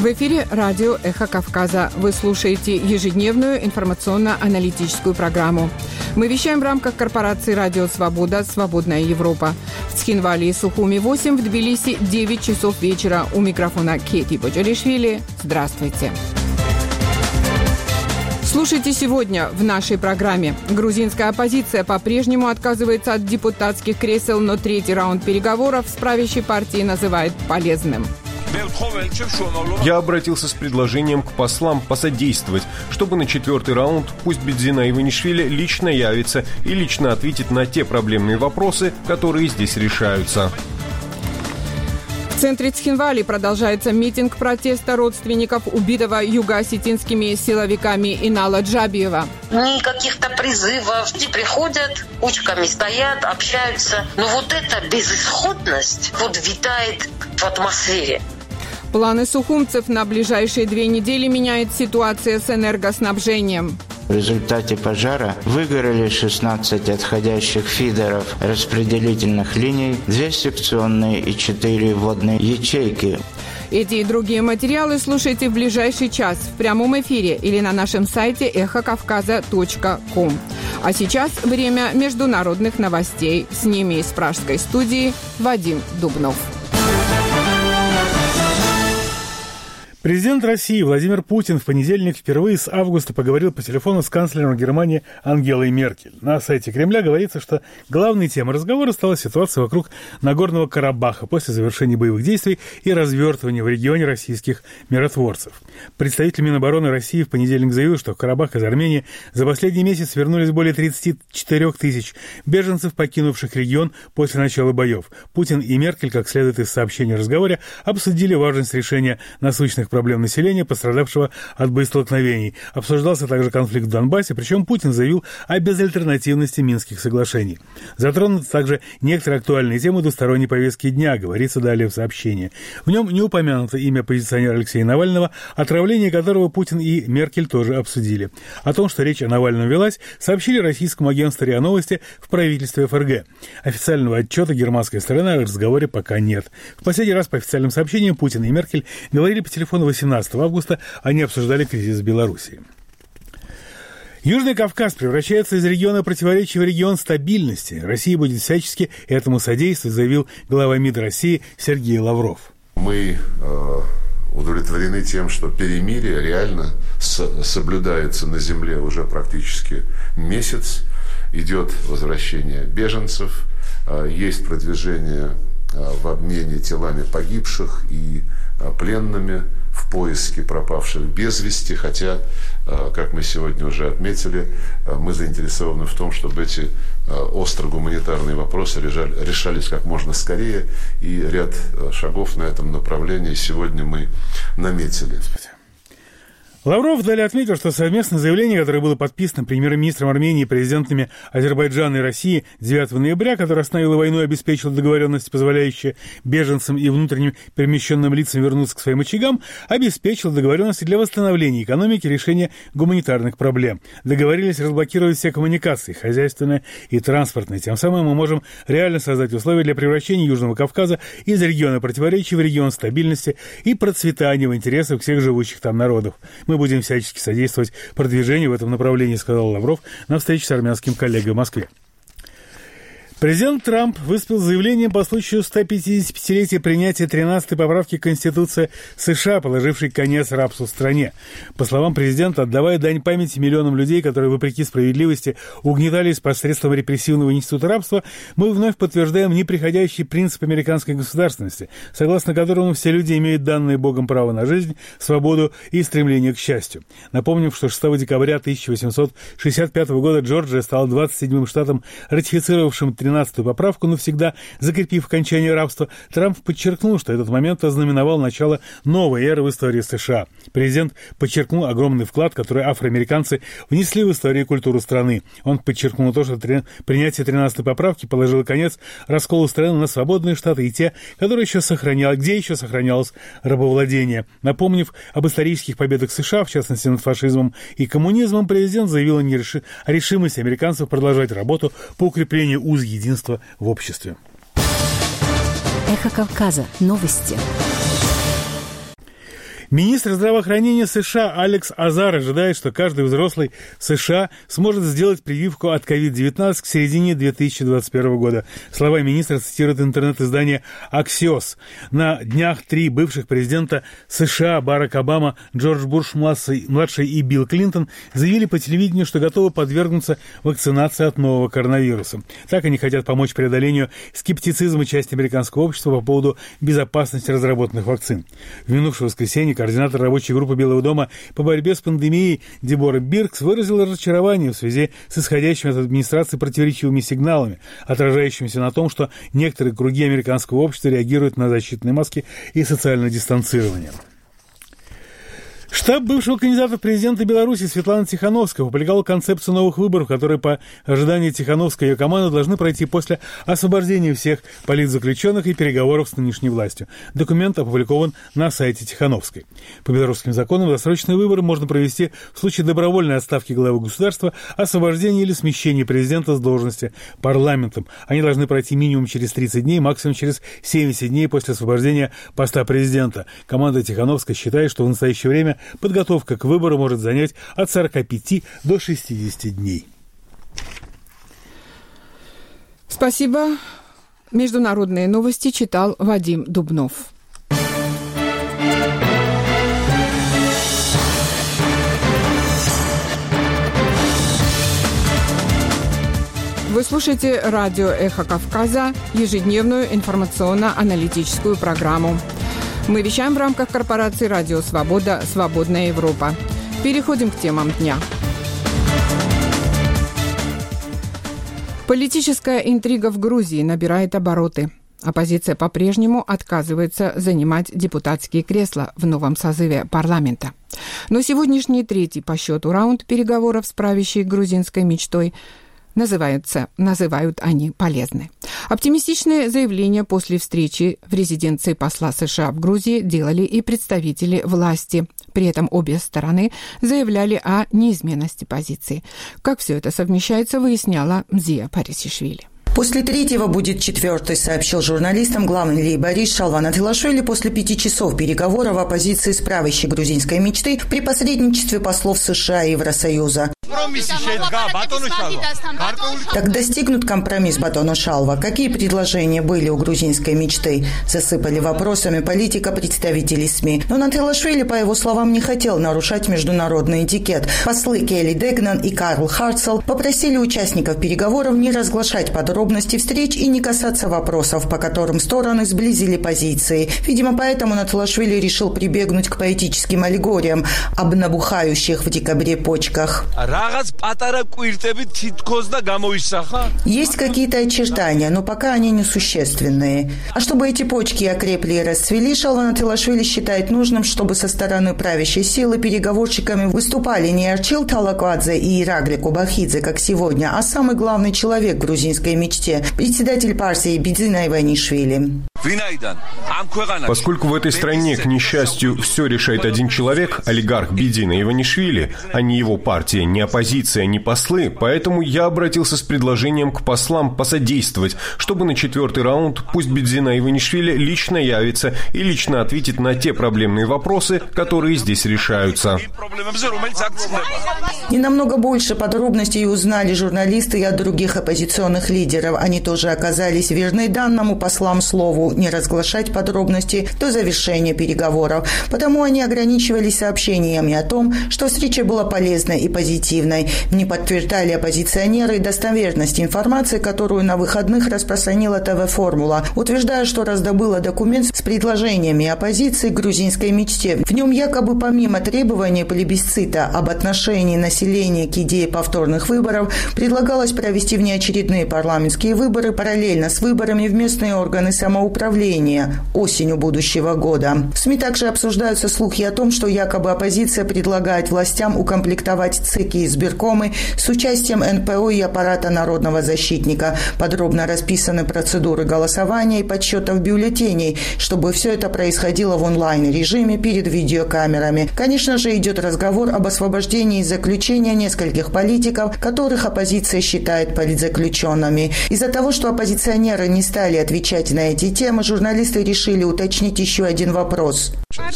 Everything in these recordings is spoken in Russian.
В эфире радио «Эхо Кавказа». Вы слушаете ежедневную информационно-аналитическую программу. Мы вещаем в рамках корпорации «Радио Свобода. Свободная Европа». В Цхинвале и Сухуми 8, в Тбилиси 9 часов вечера. У микрофона Кети Боджалишвили. Здравствуйте. Слушайте сегодня в нашей программе. Грузинская оппозиция по-прежнему отказывается от депутатских кресел, но третий раунд переговоров с правящей партией называют полезным. Я обратился с предложением к послам посодействовать, чтобы на четвертый раунд пусть Бедзина Иванишвили лично явится и лично ответит на те проблемные вопросы, которые здесь решаются. В центре Цхинвали продолжается митинг протеста родственников убитого юго-осетинскими силовиками Инала Джабиева. Никаких-то призывов не приходят, кучками стоят, общаются. Но вот эта безысходность витает в атмосфере. Планы сухумцев на ближайшие 2 недели меняет ситуация с энергоснабжением. В результате пожара выгорели 16 отходящих фидеров распределительных линий, 2 секционные и 4 водные ячейки. Эти и другие материалы слушайте в ближайший час в прямом эфире или на нашем сайте эхокавказа.ком. А сейчас время международных новостей. С ними из пражской студии Вадим Дубнов. Президент России Владимир Путин в понедельник впервые с августа поговорил по телефону с канцлером Германии Ангелой Меркель. На сайте Кремля говорится, что главной темой разговора стала ситуация вокруг Нагорного Карабаха после завершения боевых действий и развертывания в регионе российских миротворцев. Представитель Минобороны России в понедельник заявил, что в Карабах из Армении за последний месяц вернулись более 34 тысяч беженцев, покинувших регион после начала боев. Путин и Меркель, как следует из сообщения о разговоре, обсудили важность решения насущных проблем населения, пострадавшего от боестолкновений. Обсуждался также конфликт в Донбассе, причем Путин заявил о безальтернативности Минских соглашений. Затронуты также некоторые актуальные темы двусторонней повестки дня, говорится далее в сообщении. В нем не упомянуто имя оппозиционера Алексея Навального, отравление которого Путин и Меркель тоже обсудили. О том, что речь о Навальном велась, сообщили российскому агентству РИА Новости в правительстве ФРГ. Официального отчета германской стороны о разговоре пока нет. В последний раз по официальным сообщениям Путин и Меркель говорили по телефону 18 августа, они обсуждали кризис в Беларуси. Южный Кавказ превращается из региона противоречий в регион стабильности. Россия будет всячески этому содействовать, заявил глава МИД России Сергей Лавров. Мы удовлетворены тем, что перемирие реально соблюдается на земле уже практически месяц. Идет возвращение беженцев, есть продвижение в обмене телами погибших и пленными, в поиске пропавших без вести, хотя, как мы сегодня уже отметили, мы заинтересованы в том, чтобы эти остро гуманитарные вопросы решались как можно скорее, и ряд шагов на этом направлении сегодня мы наметили. Лавров далее отметил, что совместное заявление, которое было подписано премьер-министром Армении и президентами Азербайджана и России 9 ноября, которое остановило войну и обеспечило договоренности, позволяющие беженцам и внутренним перемещенным лицам вернуться к своим очагам, обеспечило договоренности для восстановления экономики и решения гуманитарных проблем. Договорились разблокировать все коммуникации, хозяйственные и транспортные. Тем самым мы можем реально создать условия для превращения Южного Кавказа из региона противоречий в регион стабильности и процветания в интересах всех живущих там народов. Мы будем всячески содействовать продвижению в этом направлении, сказал Лавров на встрече с армянским коллегой в Москве. Президент Трамп выступил с заявлением по случаю 155-летия принятия 13-й поправки Конституции США, положившей конец рабству в стране. По словам президента, отдавая дань памяти миллионам людей, которые, вопреки справедливости, угнетались посредством репрессивного института рабства, мы вновь подтверждаем неприходящий принцип американской государственности, согласно которому все люди имеют данное Богом право на жизнь, свободу и стремление к счастью. Напомним, что 6 декабря 1865 года Джорджия стала 27-м штатом, ратифицировавшим 13-ю поправку, навсегда закрепив окончание рабства. Трамп подчеркнул, что этот момент ознаменовал начало новой эры в истории США. Президент подчеркнул огромный вклад, который афроамериканцы внесли в историю и культуру страны. Он подчеркнул то, что принятие 13-й поправки положило конец расколу страны на свободные штаты и те, где еще сохранялось рабовладение. Напомнив об исторических победах США, в частности над фашизмом и коммунизмом, президент заявил о решимости американцев продолжать работу по укреплению уз единства в обществе. Эхо Кавказа. Новости. Министр здравоохранения США Алекс Азар ожидает, что каждый взрослый в США сможет сделать прививку от COVID-19 к середине 2021 года. Слова министра цитирует интернет-издание Axios. На днях 3 бывших президента США Барак Обама, Джордж Буш-младший и Билл Клинтон заявили по телевидению, что готовы подвергнуться вакцинации от нового коронавируса. Так они хотят помочь преодолению скептицизма части американского общества по поводу безопасности разработанных вакцин. В минувшее воскресенье координатор рабочей группы Белого дома по борьбе с пандемией Дебора Биркс выразила разочарование в связи с исходящими от администрации противоречивыми сигналами, отражающимися на том, что некоторые круги американского общества реагируют на защитные маски и социальное дистанцирование. Штаб бывшего кандидата в президенты Беларуси Светланы Тихановской опубликовал концепцию новых выборов, которые по ожиданию Тихановской и ее команды должны пройти после освобождения всех политзаключенных и переговоров с нынешней властью. Документ опубликован на сайте Тихановской. По белорусским законам досрочные выборы можно провести в случае добровольной отставки главы государства, освобождения или смещения президента с должности парламентом. Они должны пройти минимум через 30 дней, максимум через 70 дней после освобождения поста президента. Команда Тихановской считает, что в настоящее время подготовка к выбору может занять от 45 до 60 дней. Спасибо. Международные новости читал Вадим Дубнов. Вы слушаете радио «Эхо Кавказа», ежедневную информационно-аналитическую программу. Мы вещаем в рамках корпорации «Радио Свобода. Свободная Европа». Переходим к темам дня. Политическая интрига в Грузии набирает обороты. Оппозиция по-прежнему отказывается занимать депутатские кресла в новом созыве парламента. Но сегодняшний 3-й по счету раунд переговоров с правящей грузинской мечтой называют они полезны. Оптимистичные заявления после встречи в резиденции посла США в Грузии делали и представители власти. При этом обе стороны заявляли о неизменности позиции. Как все это совмещается, выясняла Мзия Парисишвили. После 3-го будет 4-й, сообщил журналистам главный лейборист Шалван Атилашвили после 5 часов переговоров оппозиции с правящей грузинской мечты при посредничестве послов США и Евросоюза. Так достигнут компромисс, Батоно Шалва. Какие предложения были у грузинской мечты? Засыпали вопросами политика представителей СМИ. Но Атилашвили, по его словам, не хотел нарушать международный этикет. Послы Келли Дегнан и Карл Харцел попросили участников переговоров не разглашать подробности встреч и не касаться вопросов, по которым стороны сблизили позиции. Видимо, поэтому Атилашвили решил прибегнуть к поэтическим аллегориям об набухающих в декабре почках. Есть какие-то очертания, но пока они несущественные. А чтобы эти почки окрепли и расцвели, Шалван Атилашвили считает нужным, чтобы со стороны правящей силы переговорщиками выступали не Арчил Талаквадзе и Ирагли Кубахидзе, как сегодня, а самый главный человек в грузинской мечте, председатель партии Бидзина Иванишвили. Поскольку в этой стране, к несчастью, все решает один человек, олигарх Бидзина Иванишвили, а не его партия, не оппозиция, не послы, поэтому я обратился с предложением к послам посодействовать, чтобы на 4-й раунд пусть Бидзина Иванишвили лично явится и лично ответит на те проблемные вопросы, которые здесь решаются. И намного больше подробностей узнали журналисты и от других оппозиционных лидеров. Они тоже оказались верны данному послам слову не разглашать подробности до завершения переговоров. Потому они ограничивались сообщениями о том, что встреча была полезной и позитивной. Не подтверждали оппозиционеры достоверность информации, которую на выходных распространила ТВ-формула, утверждая, что раздобыла документ с предложениями оппозиции к грузинской мечте. В нем якобы помимо требования плебисцита об отношении населения к идее повторных выборов предлагалось провести внеочередные парламентские выборы параллельно с выборами в местные органы самоуправления осенью будущего года. В СМИ также обсуждаются слухи о том, что якобы оппозиция предлагает властям укомплектовать ЦИК и избиркомы с участием НПО и аппарата народного защитника. Подробно расписаны процедуры голосования и подсчетов бюллетеней, чтобы все это происходило в онлайн-режиме перед видеокамерами. Конечно же, идет разговор об освобождении из заключения нескольких политиков, которых оппозиция считает политзаключенными. Из-за того, что оппозиционеры не стали отвечать на эти темы, затем журналисты решили уточнить еще один вопрос.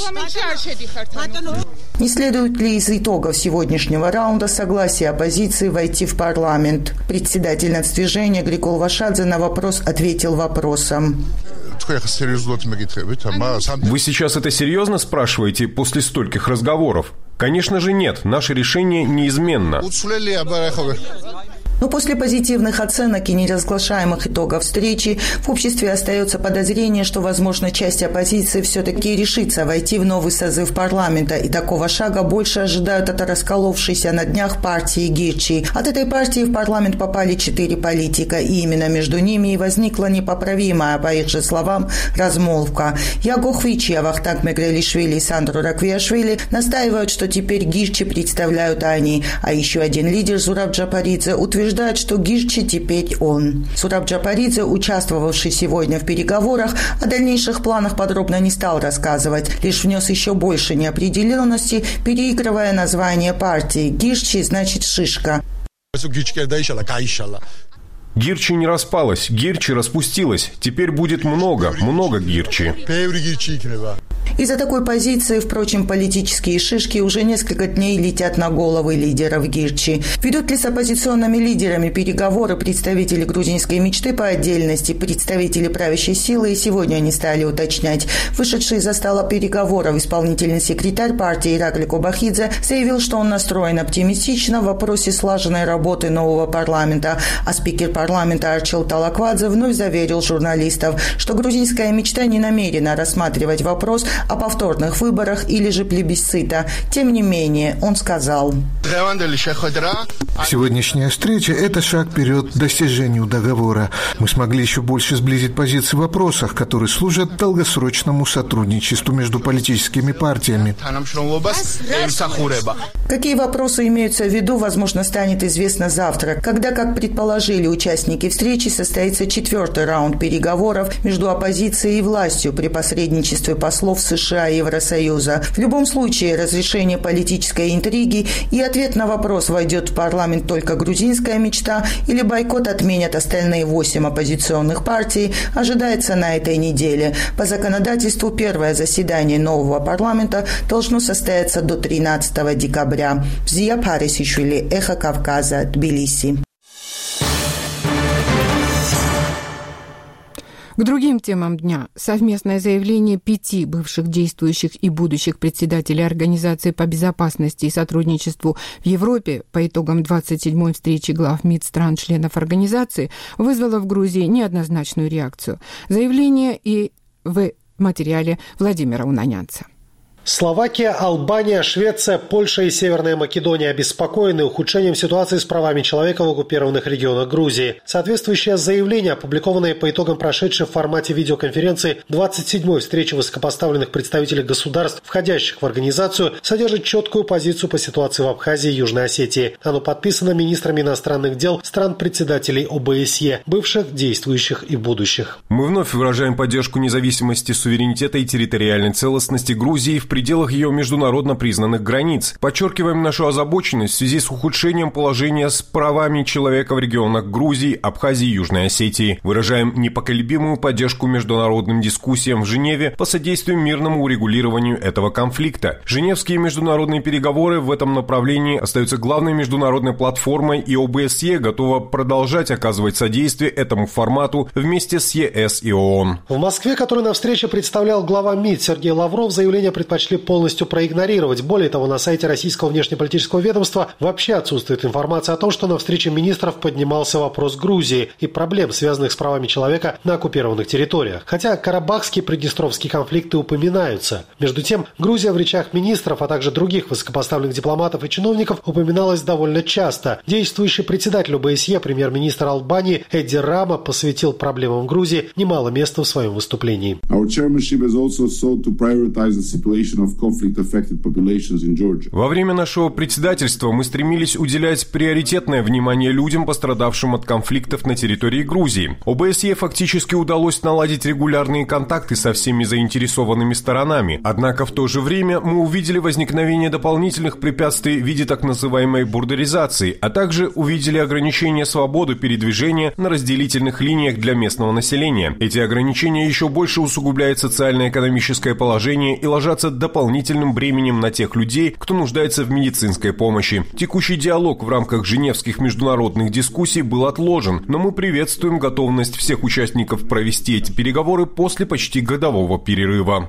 Не следует ли из итогов сегодняшнего раунда согласия оппозиции войти в парламент? Председатель нацдвижения Григол Вашадзе на вопрос ответил вопросом. Вы сейчас это серьезно спрашиваете после стольких разговоров? Конечно же нет, наше решение неизменно. Но после позитивных оценок и неразглашаемых итогов встречи в обществе остается подозрение, что, возможно, часть оппозиции все-таки решится войти в новый созыв парламента, и такого шага больше ожидают от расколовшейся на днях партии Гирчи. От этой партии в парламент попали 4 политика, и именно между ними и возникла непоправимая, по их же словам, размолвка. Яго Хвичи, Вахтанг Мегрелишвили и Сандро Раквиашвили настаивают, что теперь Гирчи представляют они, а еще один лидер Зураб Джапаридзе утверждает, что Гирчи теперь он. Зураб Джапаридзе, участвовавший сегодня в переговорах, о дальнейших планах подробно не стал рассказывать, лишь внес еще больше неопределенности, переигрывая название партии. Гирчи значит «шишка». Гирчи не распалась, Гирчи распустилась. Теперь будет много Гирчи. Из-за такой позиции, впрочем, политические шишки уже несколько дней летят на головы лидеров Гирчи. Ведут ли с оппозиционными лидерами переговоры представители грузинской мечты по отдельности, представители правящей силы, и сегодня они стали уточнять. Вышедший из-за стола переговоров исполнительный секретарь партии Иракли Кобахидзе заявил, что он настроен оптимистично в вопросе слаженной работы нового парламента, а спикер парламента Арчил Талаквадзе вновь заверил журналистов, что грузинская мечта не намерена рассматривать вопрос о повторных выборах или же плебисцита. Тем не менее, он сказал: сегодняшняя встреча – это шаг вперед к достижению договора. Мы смогли еще больше сблизить позиции в вопросах, которые служат долгосрочному сотрудничеству между политическими партиями. Какие вопросы имеются в виду, возможно, станет известно завтра, когда, как предположили участники встречи, состоится 4-й раунд переговоров между оппозицией и властью при посредничестве послов США и Евросоюза. В любом случае, разрешение политической интриги и ответ на вопрос, войдет в парламент только грузинская мечта или бойкот отменят остальные 8 оппозиционных партий, ожидается на этой неделе. По законодательству первое заседание нового парламента должно состояться до 13 декабря. Зия Парисишвили, Эхо Кавказа, Тбилиси. К другим темам дня. Совместное заявление 5 бывших действующих и будущих председателей Организации по безопасности и сотрудничеству в Европе по итогам 27-й встречи глав МИД стран-членов организации вызвало в Грузии неоднозначную реакцию. Заявление и в материале Владимира Унанянца. Словакия, Албания, Швеция, Польша и Северная Македония обеспокоены ухудшением ситуации с правами человека в оккупированных регионах Грузии. Соответствующее заявление, опубликованное по итогам прошедшей в формате видеоконференции 27-й встречи высокопоставленных представителей государств, входящих в организацию, содержит четкую позицию по ситуации в Абхазии и Южной Осетии. Оно подписано министрами иностранных дел стран-председателей ОБСЕ, бывших, действующих и будущих. Мы вновь выражаем поддержку независимости, суверенитета и территориальной целостности Грузии в пределах ее международно признанных границ. Подчеркиваем нашу озабоченность в связи с ухудшением положения с правами человека в регионах Грузии, Абхазии и Южной Осетии. Выражаем непоколебимую поддержку международным дискуссиям в Женеве по содействию мирному урегулированию этого конфликта. Женевские международные переговоры в этом направлении остаются главной международной платформой, и ОБСЕ готова продолжать оказывать содействие этому формату вместе с ЕС и ООН. В Москве, который на встрече представлял глава МИД Сергей Лавров, заявление предпочли полностью проигнорировать. Более того, на сайте российского внешнеполитического ведомства вообще отсутствует информация о том, что на встрече министров поднимался вопрос Грузии и проблем, связанных с правами человека на оккупированных территориях. Хотя карабахские и приднестровские конфликты упоминаются. Между тем, Грузия в речах министров, а также других высокопоставленных дипломатов и чиновников упоминалась довольно часто. Действующий председатель ОБСЕ, премьер-министр Албании Эдди Рама, посвятил проблемам Грузии немало места в своем выступлении. Во время нашего председательства мы стремились уделять приоритетное внимание людям, пострадавшим от конфликтов на территории Грузии. ОБСЕ фактически удалось наладить регулярные контакты со всеми заинтересованными сторонами. Однако в то же время мы увидели возникновение дополнительных препятствий в виде так называемой бордеризации, а также увидели ограничение свободы передвижения на разделительных линиях для местного населения. Эти ограничения еще больше усугубляют социально-экономическое положение и ложатся дополнительным бременем на тех людей, кто нуждается в медицинской помощи. Текущий диалог в рамках женевских международных дискуссий был отложен, но мы приветствуем готовность всех участников провести эти переговоры после почти годового перерыва.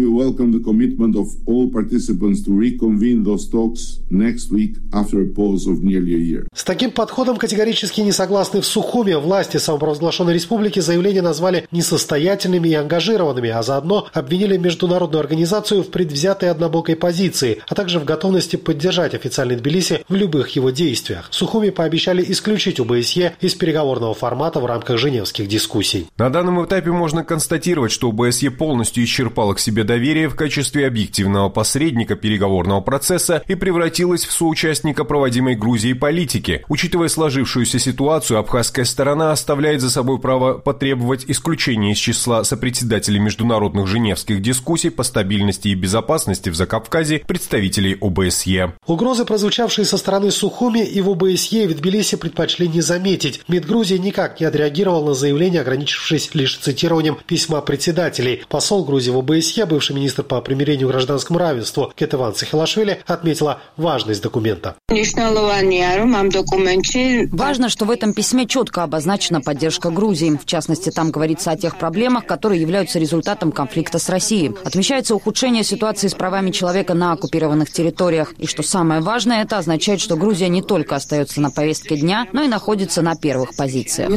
С таким подходом категорически не согласны в Сухуме. Власти самопровозглашенной республики заявление назвали несостоятельными и ангажированными, а заодно обвинили международную организацию в предвзятой однобокой позиции, а также в готовности поддержать официальный Тбилиси в любых его действиях. В Сухуме пообещали исключить ОБСЕ из переговорного формата в рамках женевских дискуссий. На данном этапе можно констатировать, что ОБСЕ полностью исчерпала к себе доверие в качестве объективного посредника переговорного процесса и превратилась в соучастника проводимой Грузией политики. Учитывая сложившуюся ситуацию, абхазская сторона оставляет за собой право потребовать исключения из числа сопредседателей международных женевских дискуссий по стабильности и безопасности в Закавказье представителей ОБСЕ. Угрозы, прозвучавшие со стороны Сухуми, и в ОБСЕ, и в Тбилиси предпочли не заметить. МИД Грузии никак не отреагировал на заявление, ограничившись лишь цитированием письма председателей. Посол Грузии в ОБСЕ, бывший министр по примирению и гражданскому равенству Кетеван Цахилашвили, отметила важность документа. Важно, что в этом письме четко обозначена поддержка Грузии. В частности, там говорится о тех проблемах, которые являются результатом конфликта с Россией. Отмечается ухудшение ситуации с правами человека на оккупированных территориях. И что самое важное, это означает, что Грузия не только остается на повестке дня, но и находится на первых позициях.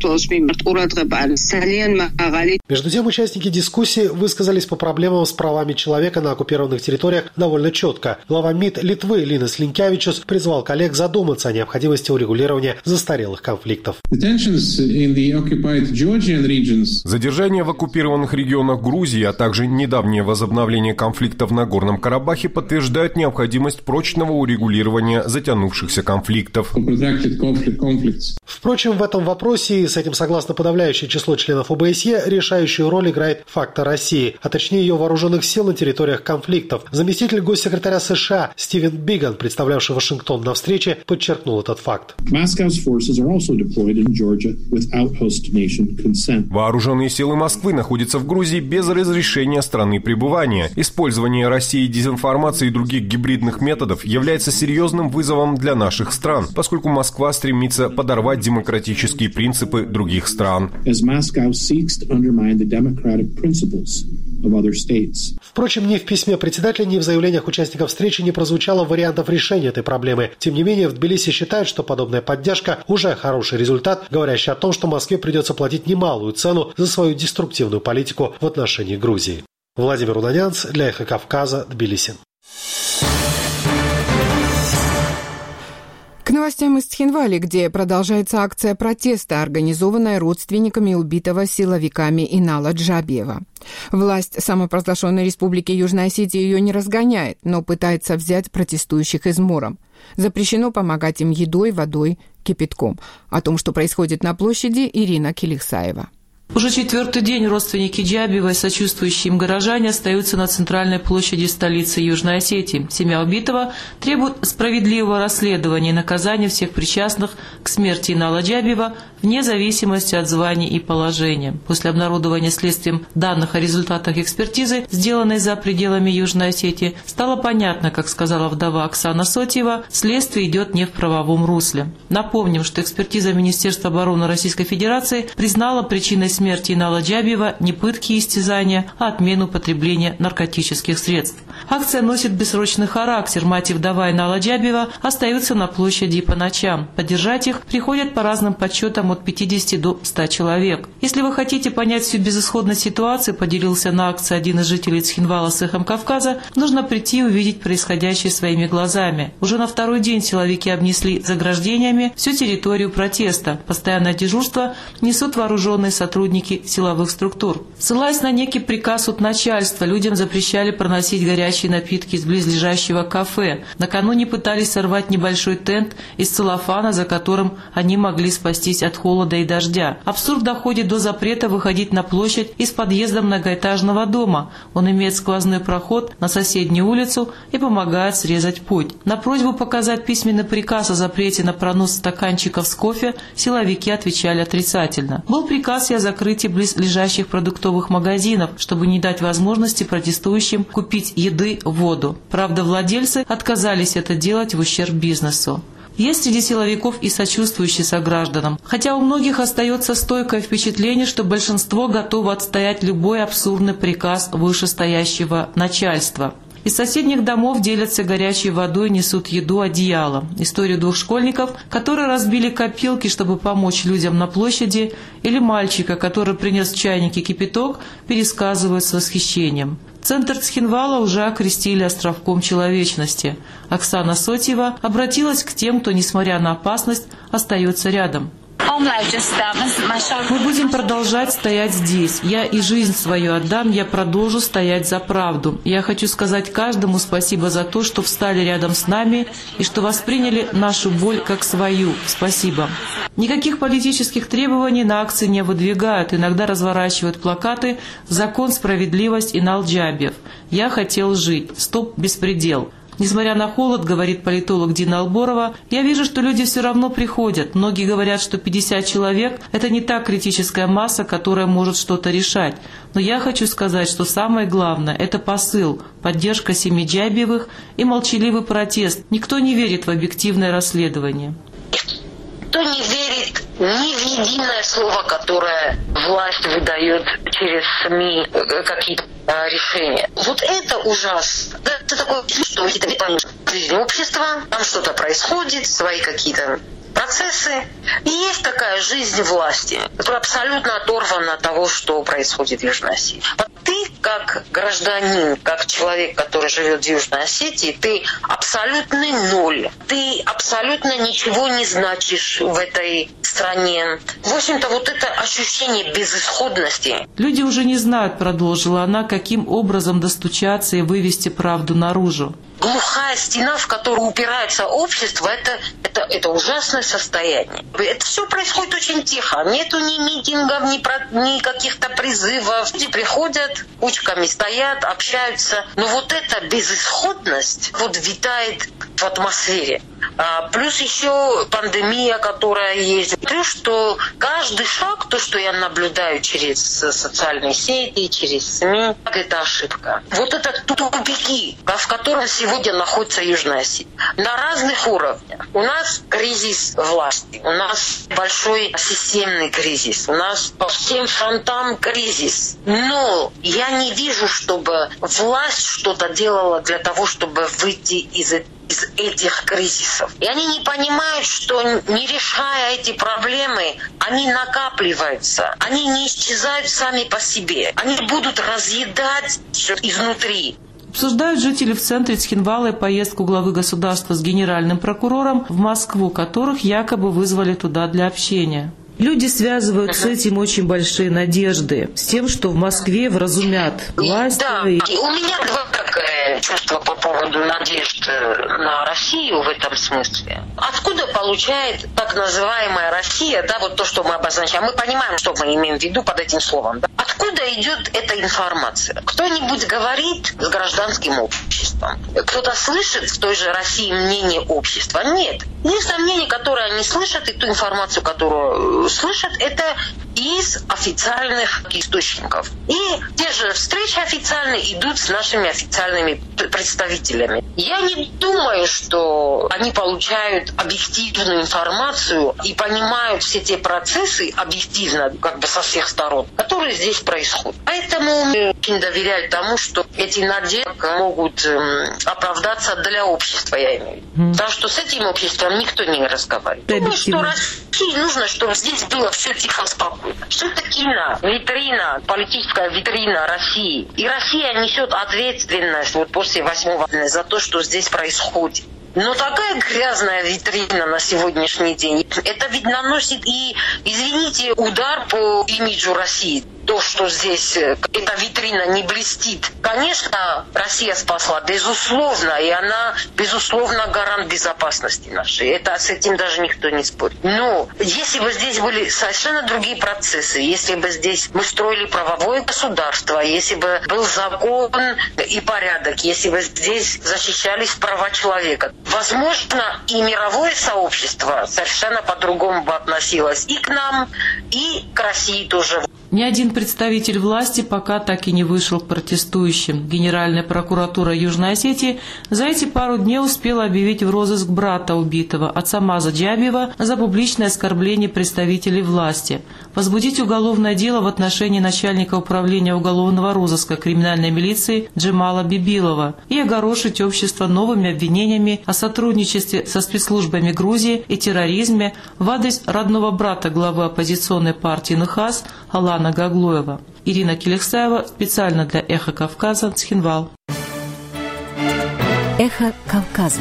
Между тем, участники дискуссии высказались по проблемам с правами человека на оккупированных территориях довольно четко. Глава МИД Литвы Линас Линкевичус призвал коллег задуматься о необходимости урегулирования застарелых конфликтов. Задержание в оккупированных регионах Грузии, а также недавнее возобновление конфликта в Нагорном Карабахе подтверждают необходимость прочного урегулирования затянувшихся конфликтов. Впрочем, в этом вопросе, и с этим согласно подавляющее число членов ОБСЕ, решающую роль играет фактор России, а точнее ее вооруженных сил на территориях конфликтов. Заместитель госсекретаря США Стивен Биган, представлявший Вашингтон на встрече, подчеркнул этот факт. Вооруженные силы Москвы находятся в Грузии без разрешения страны пребывания. Использование России дезинформации и других гибридных методов является серьезным вызовом для наших стран, поскольку Москва стремится подорвать демократические принципы других стран. Впрочем, ни в письме председателя, ни в заявлениях участников встречи не прозвучало вариантов решения этой проблемы. Тем не менее, в Тбилиси считают, что подобная поддержка уже хороший результат, говорящий о том, что Москве придется платить немалую цену за свою деструктивную политику в отношении Грузии. Владимир Унанянц для Эхо Кавказа, Тбилиси. К новостям из Цхинвали, где продолжается акция протеста, организованная родственниками убитого силовиками Инала Джабиева. Власть самопровозглашенной республики Южной Осетии ее не разгоняет, но пытается взять протестующих измором. Запрещено помогать им едой, водой, кипятком. О том, что происходит на площади, Ирина Килихсаева. Уже четвертый день родственники Джабиева и сочувствующие им горожане остаются на центральной площади столицы Южной Осетии. Семья убитого требует справедливого расследования и наказания всех причастных к смерти Инала Джабиева вне зависимости от звания и положения. После обнародования следствием данных о результатах экспертизы, сделанной за пределами Южной Осетии, стало понятно, как сказала вдова Оксана Сотьева, следствие идет не в правовом русле. Напомним, что экспертиза Министерства обороны Российской Федерации признала причиной смерти Инала Джабиева не пытки и истязания, а отмену потребления наркотических средств. Акция носит бессрочный характер. Мать и вдова Инала Джабиева остаются на площади и по ночам. Поддержать их приходят по разным подсчетам от 50 до 100 человек. Если вы хотите понять всю безысходность ситуации, поделился на акции один из жителей Цхинвала с Эхом Кавказа, нужно прийти и увидеть происходящее своими глазами. Уже на второй день силовики обнесли заграждениями всю территорию протеста. Постоянное дежурство несут вооруженные сотрудники силовых структур. Ссылаясь на некий приказ от начальства, людям запрещали проносить горячие горячие напитки из близлежащего кафе. Накануне пытались сорвать небольшой тент из целлофана, за которым они могли спастись от холода и дождя. Абсурд доходит до запрета выходить на площадь из подъезда многоэтажного дома. Он имеет сквозной проход на соседнюю улицу и помогает срезать путь. На просьбу показать письменный приказ о запрете на пронос стаканчиков с кофе силовики отвечали отрицательно. Был приказ и о закрытии близлежащих продуктовых магазинов, чтобы не дать возможности протестующим купить еды, воду. Правда, владельцы отказались это делать в ущерб бизнесу. Есть среди силовиков и сочувствующие согражданам, хотя у многих остается стойкое впечатление, что большинство готово отстоять любой абсурдный приказ вышестоящего начальства. Из соседних домов делятся горячей водой, несут еду, одеяло. Историю 2 школьников, которые разбили копилки, чтобы помочь людям на площади, или мальчика, который принес в чайнике кипяток, пересказывают с восхищением. Центр Цхинвала уже окрестили островком человечности. Оксана Сотьева обратилась к тем, кто, несмотря на опасность, остается рядом. Мы будем продолжать стоять здесь. Я и жизнь свою отдам, я продолжу стоять за правду. Я хочу сказать каждому спасибо за то, что встали рядом с нами и что восприняли нашу боль как свою. Спасибо. Никаких политических требований на акции не выдвигают, иногда разворачивают плакаты «Закон, справедливость» и «Налджабев». «Я хотел жить. Стоп, беспредел». Несмотря на холод, говорит политолог Дина Алборова, я вижу, что люди все равно приходят. Многие говорят, что 50 человек – это не та критическая масса, которая может что-то решать. Но я хочу сказать, что самое главное – это посыл, поддержка семьи Джабиевых и молчаливый протест. Никто не верит в объективное расследование. Никто не верит ни в единое слово, которое власть выдает через СМИ, какие-то решения. Вот это ужасно. Это такое чувство, что это жизнь общества, там что-то происходит, свои какие-то процессы. И есть такая жизнь власти, которая абсолютно оторвана от того, что происходит в Южной Осетии. Ты, как гражданин, как человек, который живет в Южной Осетии, ты абсолютный ноль. Ты абсолютно ничего не значишь в этой стране. В общем-то, вот это ощущение безысходности. Люди уже не знают, продолжила она, каким образом достучаться и вывести правду наружу. Глухая стена, в которую упирается общество, это ужасное состояние. Это все происходит очень тихо. Нету ни митингов, ни каких-то призывов. Люди приходят, кучками стоят, общаются. Но вот эта безысходность вот витает в атмосфере. Плюс еще пандемия, которая есть. Плюс, что каждый шаг, то, что я наблюдаю через социальные сети, через СМИ, это ошибка. Вот это тупики, в котором сегодня находится Южная Осетия. На разных уровнях. У нас кризис власти, у нас большой системный кризис, у нас по всем фронтам кризис. Но я не вижу, чтобы власть что-то делала для того, чтобы выйти из этих кризисов. И они не понимают, что не решая эти проблемы, они накапливаются. Они не исчезают сами по себе. Они будут разъедать все изнутри. Обсуждают жители в центре Цхинвала поездку главы государства с генеральным прокурором в Москву, которых якобы вызвали туда для общения. Люди связывают с этим очень большие надежды, с тем, что в Москве вразумят власть. Да, у меня такое чувство по поводу надежд на Россию в этом смысле. Откуда получает так называемая Россия, да, вот то, что мы обозначаем? Мы понимаем, что мы имеем в виду под этим словом. Да? Откуда идет эта информация? Кто-нибудь говорит с гражданским обществом? Кто-то слышит в той же России мнение общества? Нет. Единственное мнение, которое они слышат, и ту информацию, которую слышат, это из официальных источников. И те же встречи официальные идут с нашими официальными представителями. Я не думаю, что они получают объективную информацию и понимают все те процессы объективно, как бы со всех сторон, которые здесь происходят. Поэтому мы очень доверяем тому, что эти надежды могут оправдаться для общества, я имею в виду. Потому что с этим обществом никто не разговаривает. Думаю, что России нужно, чтобы здесь было все тихо, спокойно. Что это кино, витрина, политическая витрина России. И Россия несет ответственность вот после 8-го за то, что здесь происходит. Но такая грязная витрина на сегодняшний день, это ведь наносит и, извините, удар по имиджу России. то, что здесь эта витрина не блестит. Конечно, Россия спасла, безусловно, и она, безусловно, гарант безопасности нашей. С этим даже никто не спорит. Но если бы здесь были совершенно другие процессы, если бы здесь мы строили правовое государство, если бы был закон и порядок, если бы здесь защищались права человека, возможно, и мировое сообщество совершенно по-другому бы относилось и к нам, и к России тоже. Ни один представитель власти пока так и не вышел к протестующим. Генеральная прокуратура Южной Осетии за эти пару дней успела объявить в розыск брата убитого, отца Маза Джабиева, за публичное оскорбление представителей власти, возбудить уголовное дело в отношении начальника управления уголовного розыска криминальной милиции Джемала Бибилова и огорошить общество новыми обвинениями о сотрудничестве со спецслужбами Грузии и терроризме в адрес родного брата главы оппозиционной партии НХАС Алана Гаглоева. Ирина Келексаева специально для «Эхо Кавказа», Цхинвал. «Эхо Кавказа».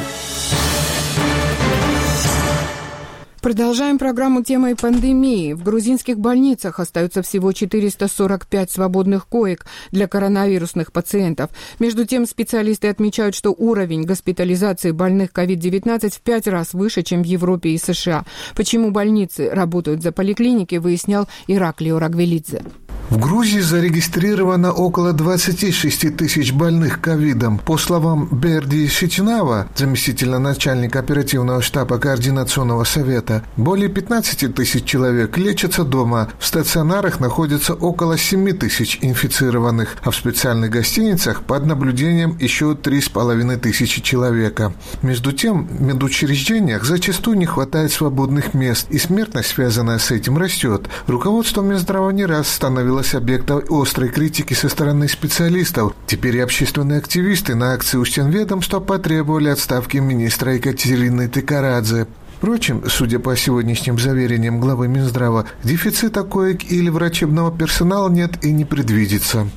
Продолжаем программу темой пандемии. В грузинских больницах остается всего 445 свободных коек для коронавирусных пациентов. Между тем, специалисты отмечают, что уровень госпитализации больных COVID-19 в 5 раз выше, чем в Европе и США. Почему больницы работают за поликлиники, выяснял Ираклио Рагвелидзе. В Грузии зарегистрировано около 26 тысяч больных ковидом. По словам Берди Шитинава, заместителя начальника оперативного штаба Координационного совета, более 15 тысяч человек лечатся дома. В стационарах находится около 7 тысяч инфицированных, а в специальных гостиницах под наблюдением еще 3,5 тысячи человека. Между тем, в медучреждениях зачастую не хватает свободных мест, и смертность, связанная с этим, растет. Руководство Минздрава не раз становилось объектом острой критики со стороны специалистов. Теперь и общественные активисты на акции у стен ведомства потребовали отставки министра Екатерины Тикарадзе. Впрочем, судя по сегодняшним заверениям главы Минздрава, дефицита коек или врачебного персонала нет и не предвидится.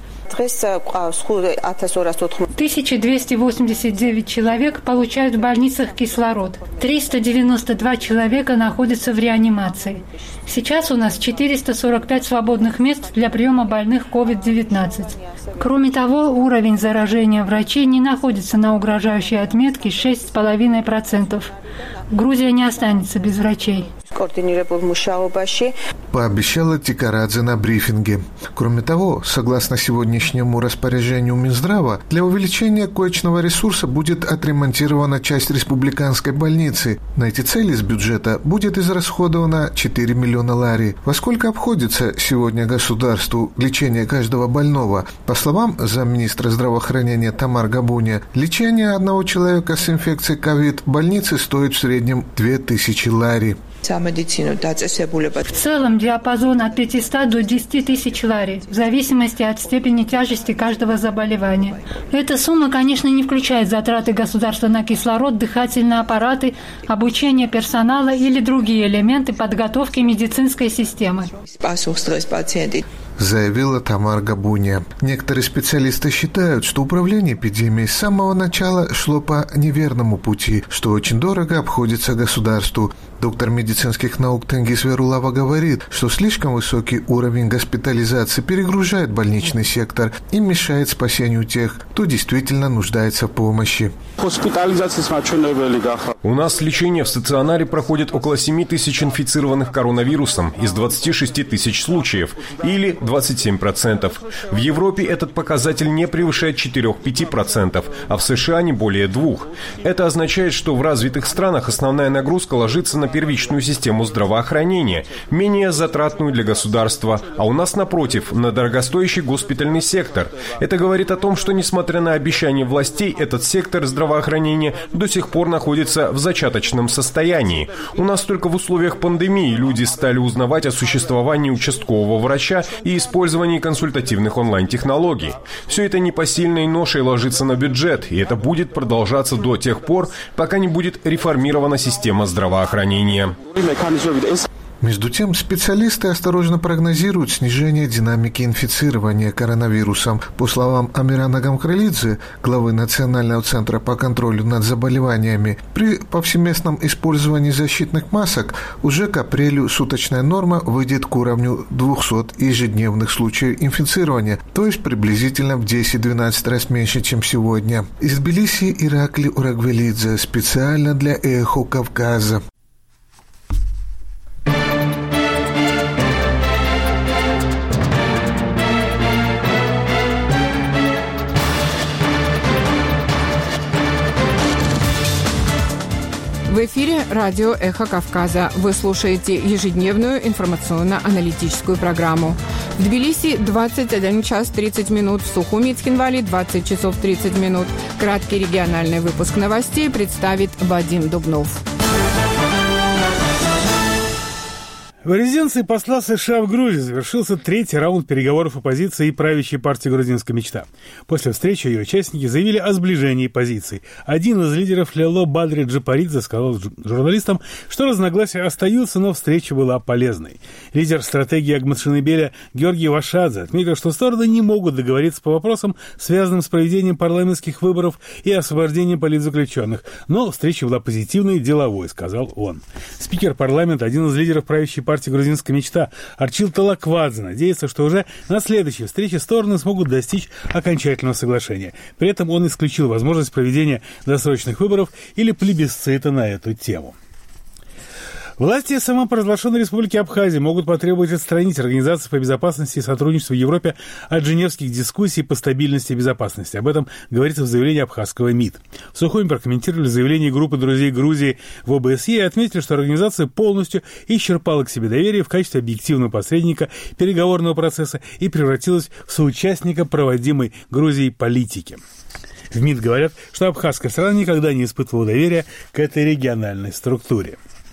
1289 человек получают в больницах кислород. 392 человека находятся в реанимации. Сейчас у нас 445 свободных мест для приема больных COVID-19. Кроме того, уровень заражения врачей не находится на угрожающей отметке 6,5%. Грузия не останется без врачей. Пообещала Тикарадзе на брифинге. Кроме того, согласно сегодняшнему распоряжению Минздрава, для увеличения коечного ресурса будет отремонтирована часть республиканской больницы. На эти цели из бюджета будет израсходовано 4 миллиона лари. Во сколько обходится сегодня государству лечение каждого больного? По словам замминистра здравоохранения Тамар Габуня, лечение одного человека с инфекцией ковид в больнице стоит в среднем 2000 лари. В целом диапазон от 500 до 10 тысяч лари, в зависимости от степени тяжести каждого заболевания. Эта сумма, конечно, не включает затраты государства на кислород, дыхательные аппараты, обучение персонала или другие элементы подготовки медицинской системы. Заявила Тамар Габуня. Некоторые специалисты считают, что управление эпидемией с самого начала шло по неверному пути, что очень дорого обходится государству. Доктор медицинских наук Тенгиз Верулава говорит, что слишком высокий уровень госпитализации перегружает больничный сектор и мешает спасению тех, кто действительно нуждается в помощи. У нас лечение в стационаре проходит около 7 тысяч инфицированных коронавирусом из 26 тысяч случаев, или 27%. В Европе этот показатель не превышает 4-5%, а в США не более 2%. Это означает, что в развитых странах основная нагрузка ложится на первичную систему здравоохранения, менее затратную для государства, а у нас, напротив, на дорогостоящий госпитальный сектор. Это говорит о том, что, несмотря на обещания властей, этот сектор здравоохранения до сих пор находится в зачаточном состоянии. У нас только в условиях пандемии люди стали узнавать о существовании участкового врача и использовании консультативных онлайн-технологий. Все это непосильной ношей ложится на бюджет, и это будет продолжаться до тех пор, пока не будет реформирована система здравоохранения. Между тем, специалисты осторожно прогнозируют снижение динамики инфицирования коронавирусом. По словам Амирана Гамхралидзе, главы Национального центра по контролю над заболеваниями, при повсеместном использовании защитных масок уже к апрелю суточная норма выйдет к уровню 200 ежедневных случаев инфицирования, то есть приблизительно в 10-12 раз меньше, чем сегодня. Из Тбилиси Иракли Урагвелидзе, специально для «Эхо Кавказа». В эфире радио «Эхо Кавказа». Вы слушаете ежедневную информационно-аналитическую программу. В Тбилиси 21 час 30 минут, в Сухуми и Цхинвали 20 часов 30 минут. Краткий региональный выпуск новостей представит Вадим Дубнов. В резиденции посла США в Грузии завершился третий раунд переговоров оппозиции и правящей партии «Грузинская мечта». После встречи ее участники заявили о сближении позиций. Один из лидеров Лело Бадри Джапаридзе сказал журналистам, что разногласия остаются, но встреча была полезной. Лидер стратегии Агматшинебеля Георгий Вашадзе отметил, что стороны не могут договориться по вопросам, связанным с проведением парламентских выборов и освобождением политзаключенных. Но встреча была позитивной и деловой, сказал он. Спикер парламента, один из лидеров правящей партии «Грузинская мечта» Арчил Талаквадзе надеется, что уже на следующей встрече стороны смогут достичь окончательного соглашения. При этом он исключил возможность проведения досрочных выборов или плебисцита на эту тему. Власти самопровозглашенной Республики Абхазия могут потребовать отстранить Организацию по безопасности и сотрудничеству в Европе от женевских дискуссий по стабильности и безопасности. Об этом говорится в заявлении абхазского МИД. В Сухуми прокомментировали заявление группы друзей Грузии в ОБСЕ и отметили, что организация полностью исчерпала к себе доверие в качестве объективного посредника переговорного процесса и превратилась в соучастника проводимой Грузией политики. В МИД говорят, что абхазская страна никогда не испытывала доверия к этой региональной структуре.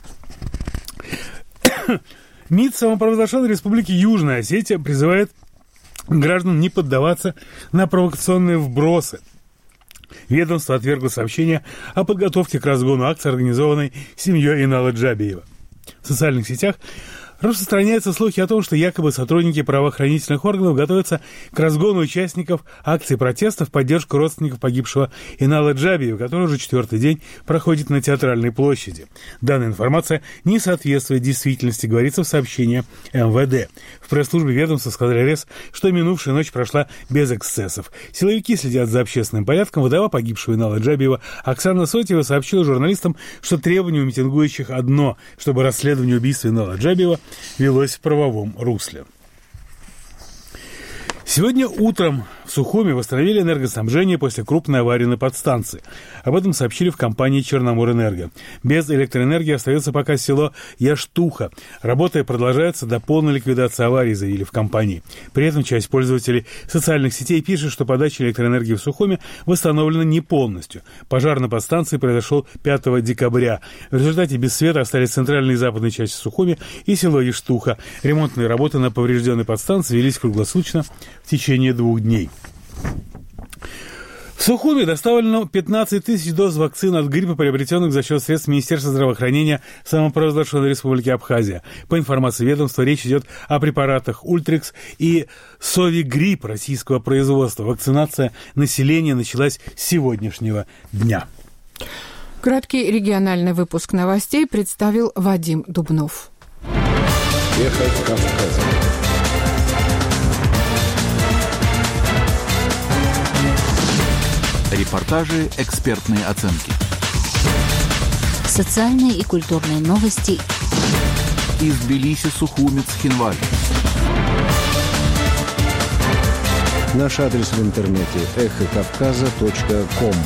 МИД самопровозглашенной Республики Южная Осетия призывает граждан не поддаваться на провокационные вбросы. Ведомство отвергло сообщение о подготовке к разгону акции, организованной семьей Инала Джабиева. В социальных сетях распространяются слухи о том, что якобы сотрудники правоохранительных органов готовятся к разгону участников акции протеста в поддержку родственников погибшего Инала Джабиева, который уже четвертый день проходит на Театральной площади. Данная информация не соответствует действительности, говорится в сообщении МВД. В пресс-службе ведомства сказали РЭС, что минувшая ночь прошла без эксцессов. Силовики следят за общественным порядком. Вдова погибшего Инала Джабиева Оксана Сотьева сообщила журналистам, что требование у митингующих одно, чтобы расследование убийства Инала Джабиева велось в правовом русле. Сегодня утром в Сухуми восстановили энергоснабжение после крупной аварии на подстанции. Об этом сообщили в компании «Черноморэнерго». Без электроэнергии остается пока село Яштуха. Работы продолжаются до полной ликвидации аварии, заявили в компании. При этом часть пользователей социальных сетей пишет, что подача электроэнергии в Сухуми восстановлена не полностью. Пожар на подстанции произошел 5 декабря. В результате без света остались центральная и западная части Сухуми и село Яштуха. Ремонтные работы на поврежденной подстанции велись круглосуточно в течение 2 дней. В Сухуми доставлено 15 тысяч доз вакцин от гриппа, приобретенных за счет средств Министерства здравоохранения самопровозглашенной Республики Абхазия. По информации ведомства, речь идет о препаратах Ультрикс и Совигрипп российского производства. Вакцинация населения началась с сегодняшнего дня. Краткий региональный выпуск новостей представил Вадим Дубнов. Эхо Кавказа. Репортажи, экспертные оценки. Социальные и культурные новости. Из Тбилиси, Сухуми, Цхинвали. Наш адрес в интернете эхокавказа.ком.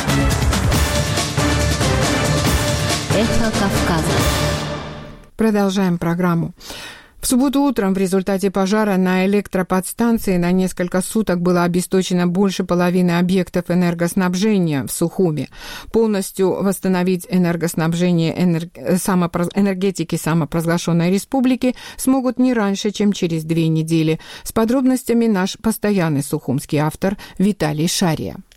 Эхо Кавказа. Продолжаем программу. В субботу утром в результате пожара на электроподстанции на несколько суток было обесточено больше половины объектов энергоснабжения в Сухуми. Полностью восстановить энергоснабжение энергетики самопровозглашенной республики смогут не раньше, чем через 2 недели. С подробностями наш постоянный сухумский автор Виталий Шария.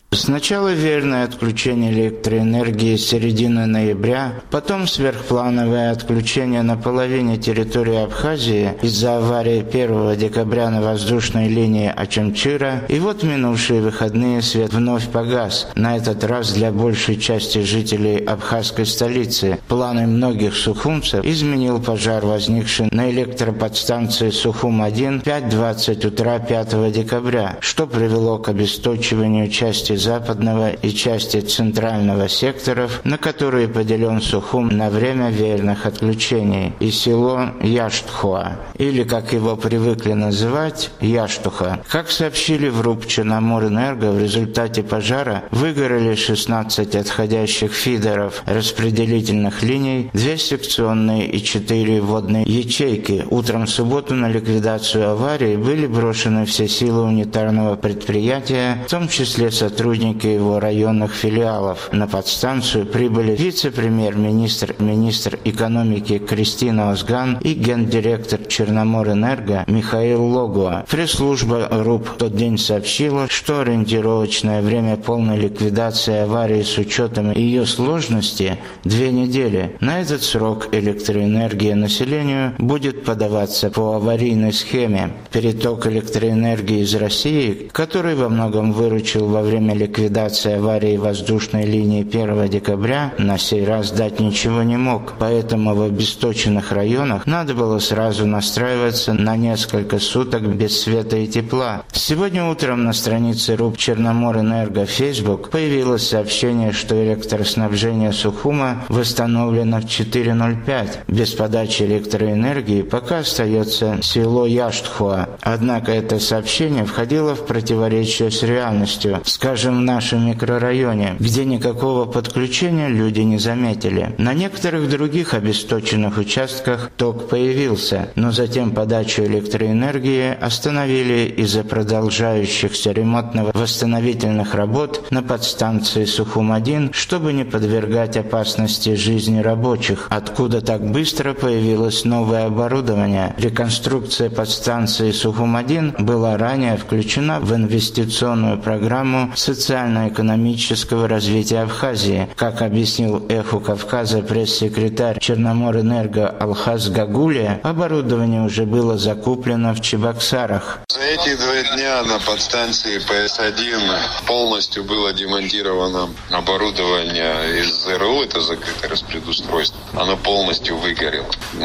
Сначала верное отключение электроэнергии с середины ноября, потом сверхплановое отключение на половине территории Абхазии из-за аварии 1 декабря на воздушной линии Очамчира, и вот минувшие выходные свет вновь погас, на этот раз для большей части жителей абхазской столицы. Планы многих сухумцев изменил пожар, возникший на электроподстанции Сухум-1 в 5:20 утра 5 декабря, что привело к обесточиванию части западного и части центрального секторов, на которые поделен Сухум на время верных отключений, и село Яштхуа, или, как его привыкли называть, Яштуха. Как сообщили в РУП Черноморэнерго, в результате пожара выгорели 16 отходящих фидеров распределительных линий, 2 секционные и 4 водные ячейки. Утром в субботу на ликвидацию аварии были брошены все силы унитарного предприятия, в том числе сотрудники его районных филиалов. На подстанцию прибыли вице-премьер-министр, министр экономики Кристина Озган и гендиректор Черноморэнерго Михаил Логуа. Пресс-служба РУП в тот день сообщила, что ориентировочное время полной ликвидации аварии с учетом ее сложности 2 недели. На этот срок электроэнергия населению будет подаваться по аварийной схеме. Переток электроэнергии из России, который во многом выручил во время ликвидации аварии воздушной линии 1 декабря, на сей раз дать ничего не мог. Поэтому в обесточенных районах надо было сразу настраиваться на несколько суток без света и тепла. Сегодня утром на странице РУП Черноморэнерго в Facebook появилось сообщение, что электроснабжение Сухума восстановлено в 4:05. Без подачи электроэнергии пока остается село Яштхуа. Однако это сообщение входило в противоречие с реальностью. Скажем, в нашем микрорайоне, где никакого подключения люди не заметили. На некоторых других обесточенных участках ток появился, но затем подачу электроэнергии остановили из-за продолжающихся ремонтно-восстановительных работ на подстанции Сухум-1, чтобы не подвергать опасности жизни рабочих, откуда так быстро появилось новое оборудование. Реконструкция подстанции Сухум-1 была ранее включена в инвестиционную программу социально-экономического развития Абхазии. Как объяснил «Эху Кавказа» пресс-секретарь Черноморэнерго Алхаз Гагулия, оборудование уже было закуплено в Чебоксарах. За эти 2 дня на подстанции ПС-1 полностью было демонтировано оборудование из ЗРУ, это закрытое распредустройство. Оно полностью выгорело.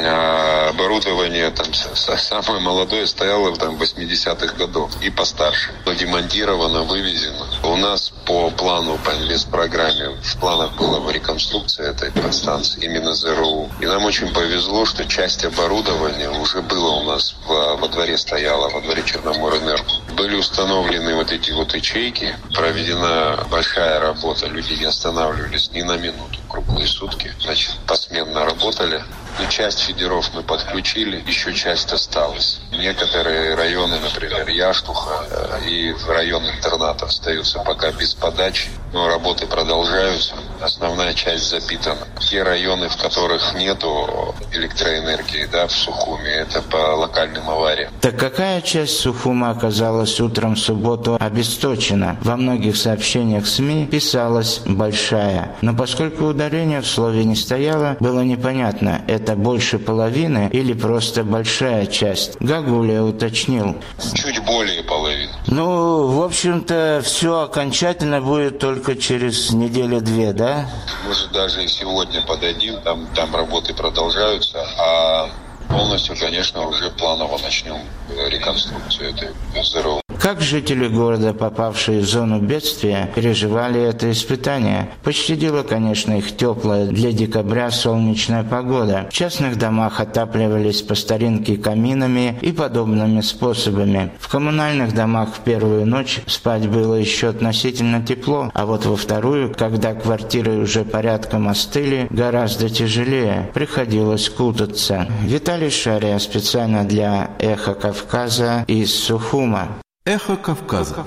Оборудование там самое молодое стояло там 80-х годов и постарше. Демонтировано, вывезено. У нас по плану, по инвестпрограмме, в планах была реконструкция этой подстанции, именно ЗРУ. И нам очень повезло, что часть оборудования уже было у нас во дворе стояла, во дворе Черноморэнерго. Были установлены вот эти вот ячейки, проведена большая работа, люди не останавливались ни на минуту, круглые сутки. Значит, посменно работали. И часть фидеров мы подключили, еще часть осталась. Некоторые районы, например, Яштуха и район интерната остаются пока без подачи, но работы продолжаются. Основная часть запитана. Те районы, в которых нету электроэнергии, да, в Сухуме, это по локальным авариям. Так какая часть Сухума оказалась утром в субботу обесточена? Во многих сообщениях СМИ писалось «большая». Но поскольку ударение в слове не стояло, было непонятно, это больше половины или просто большая часть. Гагулия уточнил. Чуть более половины. Ну, в общем-то, все окончательно будет только через 1-2 недели, да? Может, даже и сегодня подадим, там работы продолжаются, а полностью, конечно, уже планово начнем реконструкцию этой ЗРУ. Как жители города, попавшие в зону бедствия, переживали это испытание? Пощадила, конечно, их теплая для декабря солнечная погода. В частных домах отапливались по старинке каминами и подобными способами. В коммунальных домах в первую ночь спать было еще относительно тепло, а вот во вторую, когда квартиры уже порядком остыли, гораздо тяжелее. Приходилось кутаться. Виталий Шария специально для «Эхо Кавказа» из Сухума. Эхо Кавказа.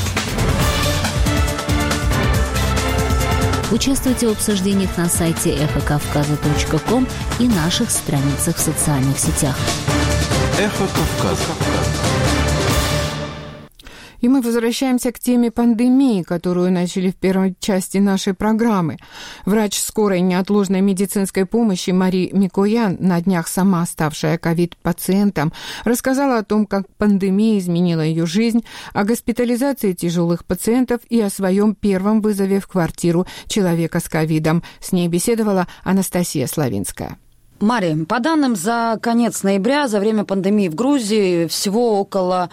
Участвуйте в обсуждениях на сайте эхокавказа.ком и наших страницах в социальных сетях. Эхо Кавказа. И мы возвращаемся к теме пандемии, которую начали в первой части нашей программы. Врач скорой неотложной медицинской помощи Мари Микоян, на днях сама ставшая ковид-пациентом, рассказала о том, как пандемия изменила ее жизнь, о госпитализации тяжелых пациентов и о своем первом вызове в квартиру человека с ковидом. С ней беседовала Анастасия Славинская. Мария, по данным за конец ноября, за время пандемии в Грузии всего около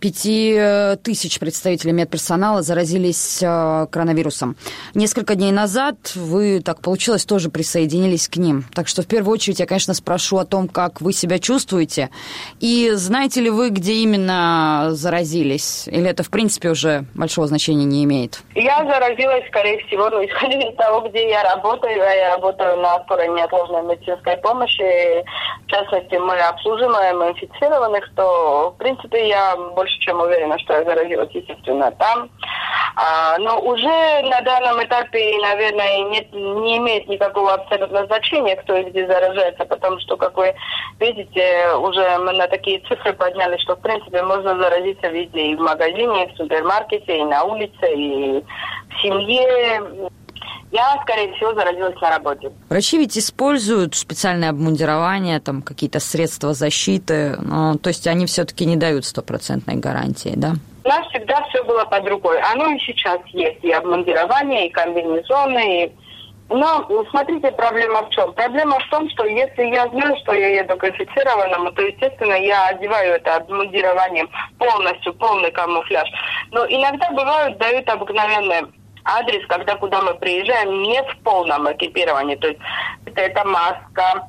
5000 представителей медперсонала заразились коронавирусом. Несколько дней назад вы, так получилось, тоже присоединились к ним. Так что в первую очередь я, конечно, спрошу о том, как вы себя чувствуете. И знаете ли вы, где именно заразились? Или это, в принципе, уже большого значения не имеет? Я заразилась, скорее всего, исходя из того, где я работаю. Я работаю на скорой неотложной медицинской помощи. В частности, мы обслуживаем инфицированных, то, в принципе, я больше чем уверена, что я заразилась, естественно, там. Но уже на данном этапе, наверное, не имеет никакого абсолютного значения, кто и где заражается, потому что, как вы видите, уже мы на такие цифры подняли, что, в принципе, можно заразиться везде, и в магазине, и в супермаркете, и на улице, и в семье. Я, скорее всего, заразилась на работе. Врачи ведь используют специальное обмундирование, там какие-то средства защиты, то есть они все-таки не дают стопроцентной гарантии, да? У нас всегда все было под рукой. Оно и сейчас есть, и обмундирование, и комбинезоны, Но, смотрите, проблема в чем? Проблема в том, что если я знаю, что я еду к инфицированному, то, естественно, я одеваю это обмундированием полностью, полный камуфляж. Но иногда бывают, дают обыкновенный адрес, куда мы приезжаем, не в полном экипировании. То есть это маска,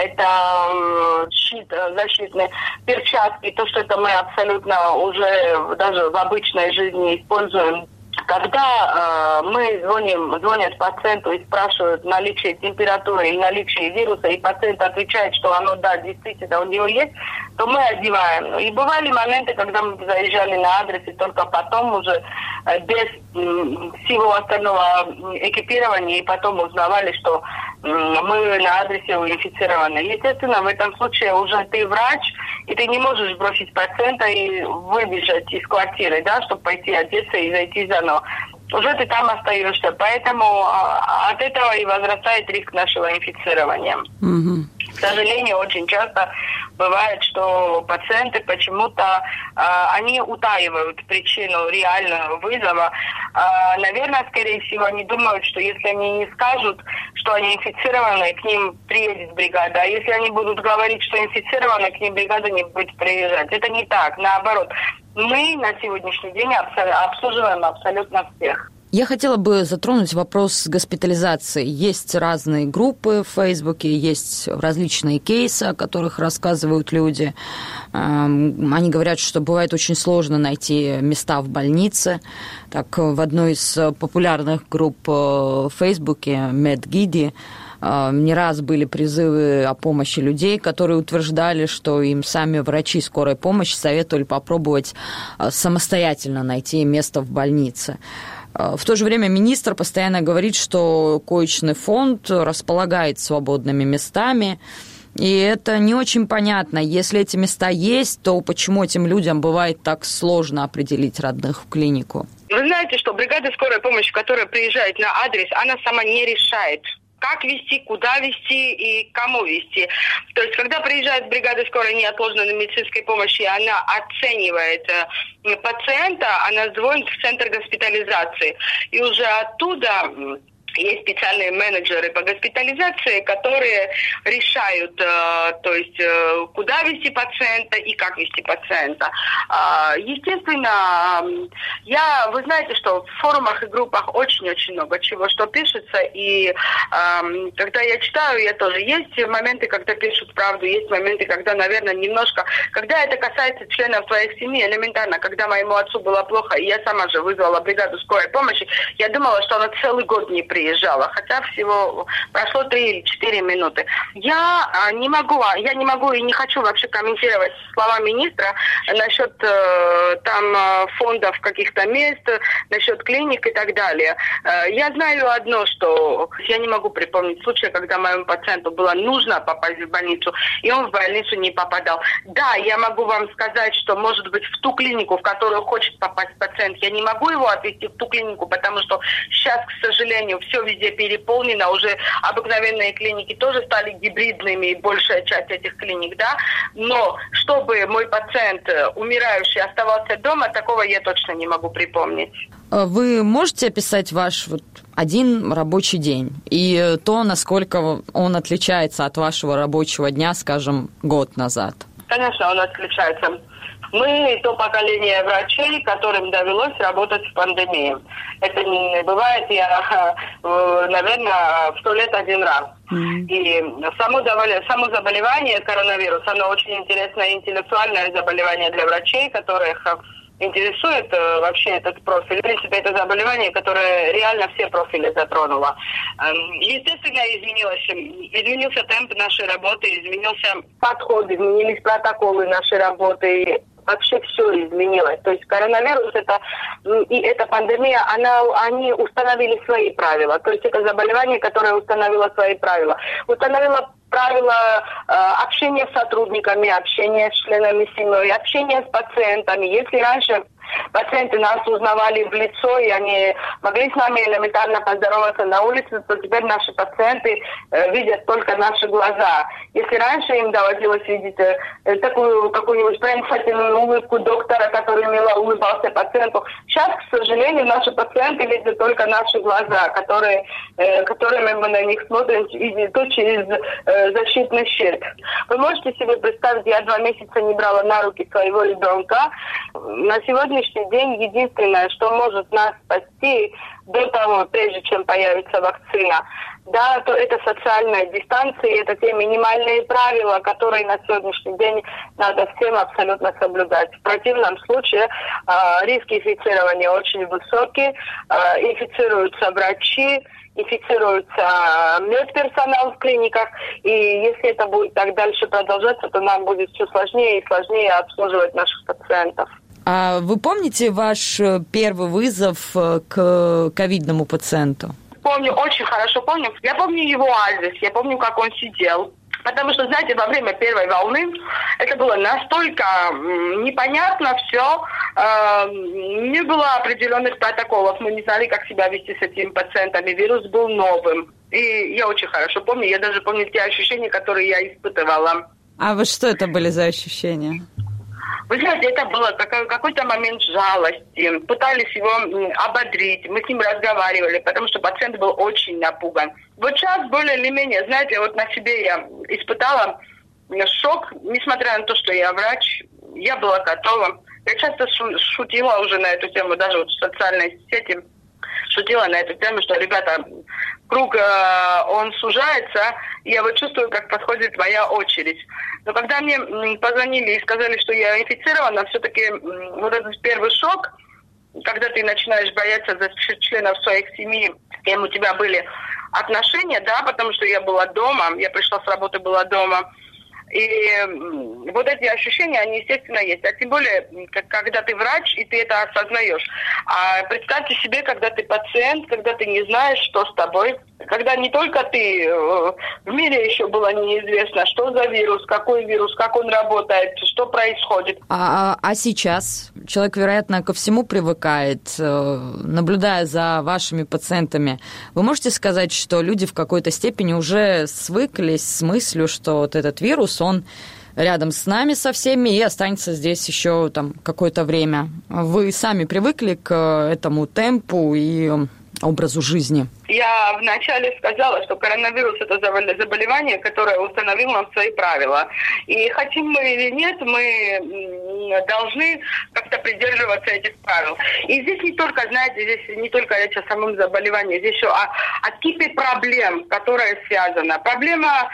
это щит защитный, перчатки, то, что это мы абсолютно уже даже в обычной жизни используем. Когда звонят пациенту и спрашивают наличие температуры или наличие вируса, и пациент отвечает, что оно, да, действительно, у него есть, то мы одеваем. И бывали моменты, когда мы заезжали на адрес, и только потом уже без всего остального экипирования, и потом узнавали, что мы на адресе инфицированы. Естественно, в этом случае уже ты врач, и ты не можешь бросить пациента и выбежать из квартиры, да, чтобы пойти одеться и зайти заново. Уже ты там остаешься. Поэтому от этого и возрастает риск нашего инфицирования. К сожалению, очень часто бывает, что пациенты почему-то они утаивают причину реального вызова. Наверное, скорее всего, они думают, что если они не скажут, что они инфицированы, к ним приедет бригада. А если они будут говорить, что инфицированы, к ним бригада не будет приезжать. Это не так, наоборот. Мы на сегодняшний день обслуживаем абсолютно всех. Я хотела бы затронуть вопрос госпитализации. Есть разные группы в Фейсбуке, есть различные кейсы, о которых рассказывают люди. Они говорят, что бывает очень сложно найти места в больнице. Так, в одной из популярных групп в Фейсбуке, MedGidi, не раз были призывы о помощи людей, которые утверждали, что им сами врачи скорой помощи советовали попробовать самостоятельно найти место в больнице. В то же время министр постоянно говорит, что коечный фонд располагает свободными местами, и это не очень понятно. Если эти места есть, то почему этим людям бывает так сложно определить родных в клинику? Вы знаете, что бригада скорой помощи, которая приезжает на адрес, она сама не решает, как везти, куда везти и кому везти. То есть, когда приезжает бригада скорой неотложной медицинской помощи, она оценивает пациента, она звонит в центр госпитализации. И уже оттуда есть специальные менеджеры по госпитализации, которые решают, то есть, куда везти пациента и как везти пациента. Естественно, вы знаете, что в форумах и группах очень-очень много чего, что пишется, и когда я читаю, я тоже. Есть моменты, когда пишут правду, есть моменты, когда, наверное, немножко... Когда это касается членов твоей семьи, элементарно, когда моему отцу было плохо, и я сама же вызвала бригаду скорой помощи, я думала, что она целый год не приедет. приезжала, хотя всего прошло 3 или 4 минуты. Я не могу и не хочу вообще комментировать слова министра насчет там фондов каких-то мест, насчет клиник и так далее. Я знаю одно, что я не могу припомнить случая, когда моему пациенту было нужно попасть в больницу, и он в больницу не попадал. Да, я могу вам сказать, что, может быть, в ту клинику, в которую хочет попасть пациент, я не могу его отвезти в ту клинику, потому что сейчас, к сожалению, все везде переполнено, уже обыкновенные клиники тоже стали гибридными, большая часть этих клиник, да, но чтобы мой пациент, умирающий, оставался дома, такого я точно не могу припомнить. Вы можете описать ваш один рабочий день и то, насколько он отличается от вашего рабочего дня, скажем, год назад? Конечно, он отличается. Мы то поколение врачей, которым довелось работать в пандемии. Это не бывает, наверное, в 100 лет один раз. И само заболевание коронавирус, оно очень интересное интеллектуальное заболевание для врачей, которых интересует вообще этот профиль. В принципе, это заболевание, которое реально все профили затронуло. Естественно, изменился темп нашей работы, изменился подход, изменились протоколы нашей работы. Вообще все изменилось. То есть коронавирус и эта пандемия, они установили свои правила. То есть это заболевание, которое установило свои правила. Установило правила общения с сотрудниками, общения с членами семьи, общения с пациентами. Если раньше пациенты нас узнавали в лицо, и они могли с нами элементарно поздороваться на улице, то теперь наши пациенты видят только наши глаза. Если раньше им доводилось видеть такую какую-нибудь проницательную улыбку доктора, который мило улыбался пациенту, сейчас, к сожалению, наши пациенты видят только наши глаза, которыми мы на них смотрим, и то через защитный щит. Вы можете себе представить, я 2 месяца не брала на руки своего ребенка. На сегодняшний день единственное, что может нас спасти до того, прежде чем появится вакцина, да, то это социальная дистанция, это те минимальные правила, которые на сегодняшний день надо всем абсолютно соблюдать. В противном случае риски инфицирования очень высокие, инфицируются врачи, инфицируется медперсонал в клиниках, и если это будет так дальше продолжаться, то нам будет все сложнее и сложнее обслуживать наших пациентов. А вы помните ваш первый вызов к ковидному пациенту? Помню, очень хорошо помню. Я помню его адрес, я помню, как он сидел. Потому что, знаете, во время первой волны это было настолько непонятно все, не было определенных протоколов, мы не знали, как себя вести с этими пациентами, вирус был новым. И я очень хорошо помню, я даже помню те ощущения, которые я испытывала. А вот что это были за ощущения? Вы знаете, это было какой-то момент жалости. Пытались его ободрить, мы с ним разговаривали, потому что пациент был очень напуган. Вот сейчас более или менее, знаете, вот на себе я испытала шок, несмотря на то, что я врач, я была готова. Я часто шутила уже на эту тему, даже вот в социальной сети шутила на эту тему, что, ребята, круг, он сужается, и я вот чувствую, как подходит моя очередь. Но когда мне позвонили и сказали, что я инфицирована, все-таки вот этот первый шок, когда ты начинаешь бояться за членов своих семьи, с кем у тебя были отношения, да, потому что я была дома, я пришла с работы, была дома. И вот эти ощущения, они, естественно, есть. А тем более, когда ты врач, и ты это осознаешь. А представьте себе, когда ты пациент, когда ты не знаешь, что с тобой, когда не только ты, в мире еще было неизвестно, что за вирус, как он работает, что происходит. А сейчас человек, вероятно, ко всему привыкает, наблюдая за вашими пациентами. Вы можете сказать, что люди в какой-то степени уже свыклись с мыслью, что вот этот вирус, он рядом с нами со всеми и останется здесь еще там какое-то время. Вы сами привыкли к этому темпу и образу жизни? Я вначале сказала, что коронавирус – это заболевание, которое установило нам свои правила. И хотим мы или нет, мы должны как-то придерживаться этих правил. И здесь не только, знаете, здесь не только речь о самом заболевании, здесь еще о типе проблем, которые связаны. Проблема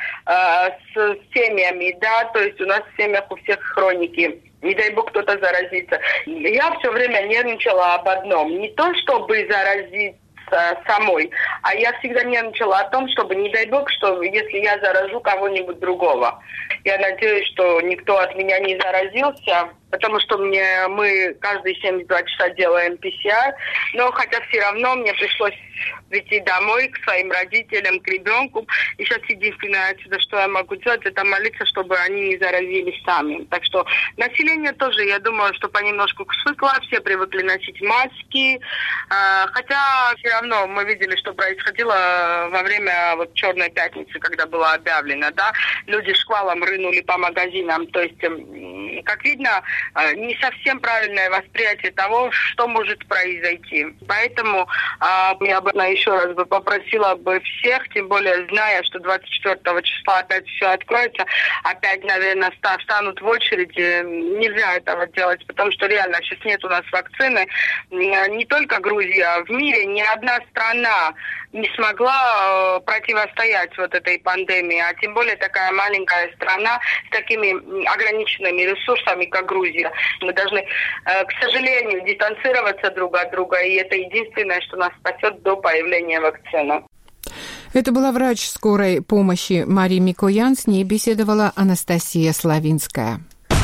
с семьями, да, то есть у нас в семьях у всех хроники. Не дай бог кто-то заразится. Я все время нервничала об одном. Не то, чтобы заразиться самой. А я всегда нервничала о том, чтобы, не дай бог, что если я заражу кого-нибудь другого. Я надеюсь, что никто от меня не заразился, потому что мы каждые 72 часа делаем ПЦР, но хотя все равно мне пришлось прийти домой к своим родителям, к ребенку. И сейчас единственное, что я могу делать, это молиться, чтобы они не заразились сами. Так что население тоже, я думаю, что понемножку свыкло, все привыкли носить маски. Хотя все равно мы видели, что происходило во время Черной пятницы, когда было объявлено, да, люди шквалом рынули по магазинам. То есть, как видно, не совсем правильное восприятие того, что может произойти. Поэтому я бы еще раз бы попросила бы всех, тем более зная, что 24 числа опять все откроется, опять, наверное, встанут в очереди. Нельзя этого делать, потому что реально сейчас нет у нас вакцины. Не только Грузия, в мире ни одна страна не смогла противостоять этой пандемии, а тем более такая маленькая страна с такими ограниченными ресурсами, как Грузия. Мы должны, к сожалению, дистанцироваться друг от друга, и это единственное, что нас спасет до появления вакцины. Это была врач скорой помощи Мария Микоян, с ней беседовала Анастасия Славинская.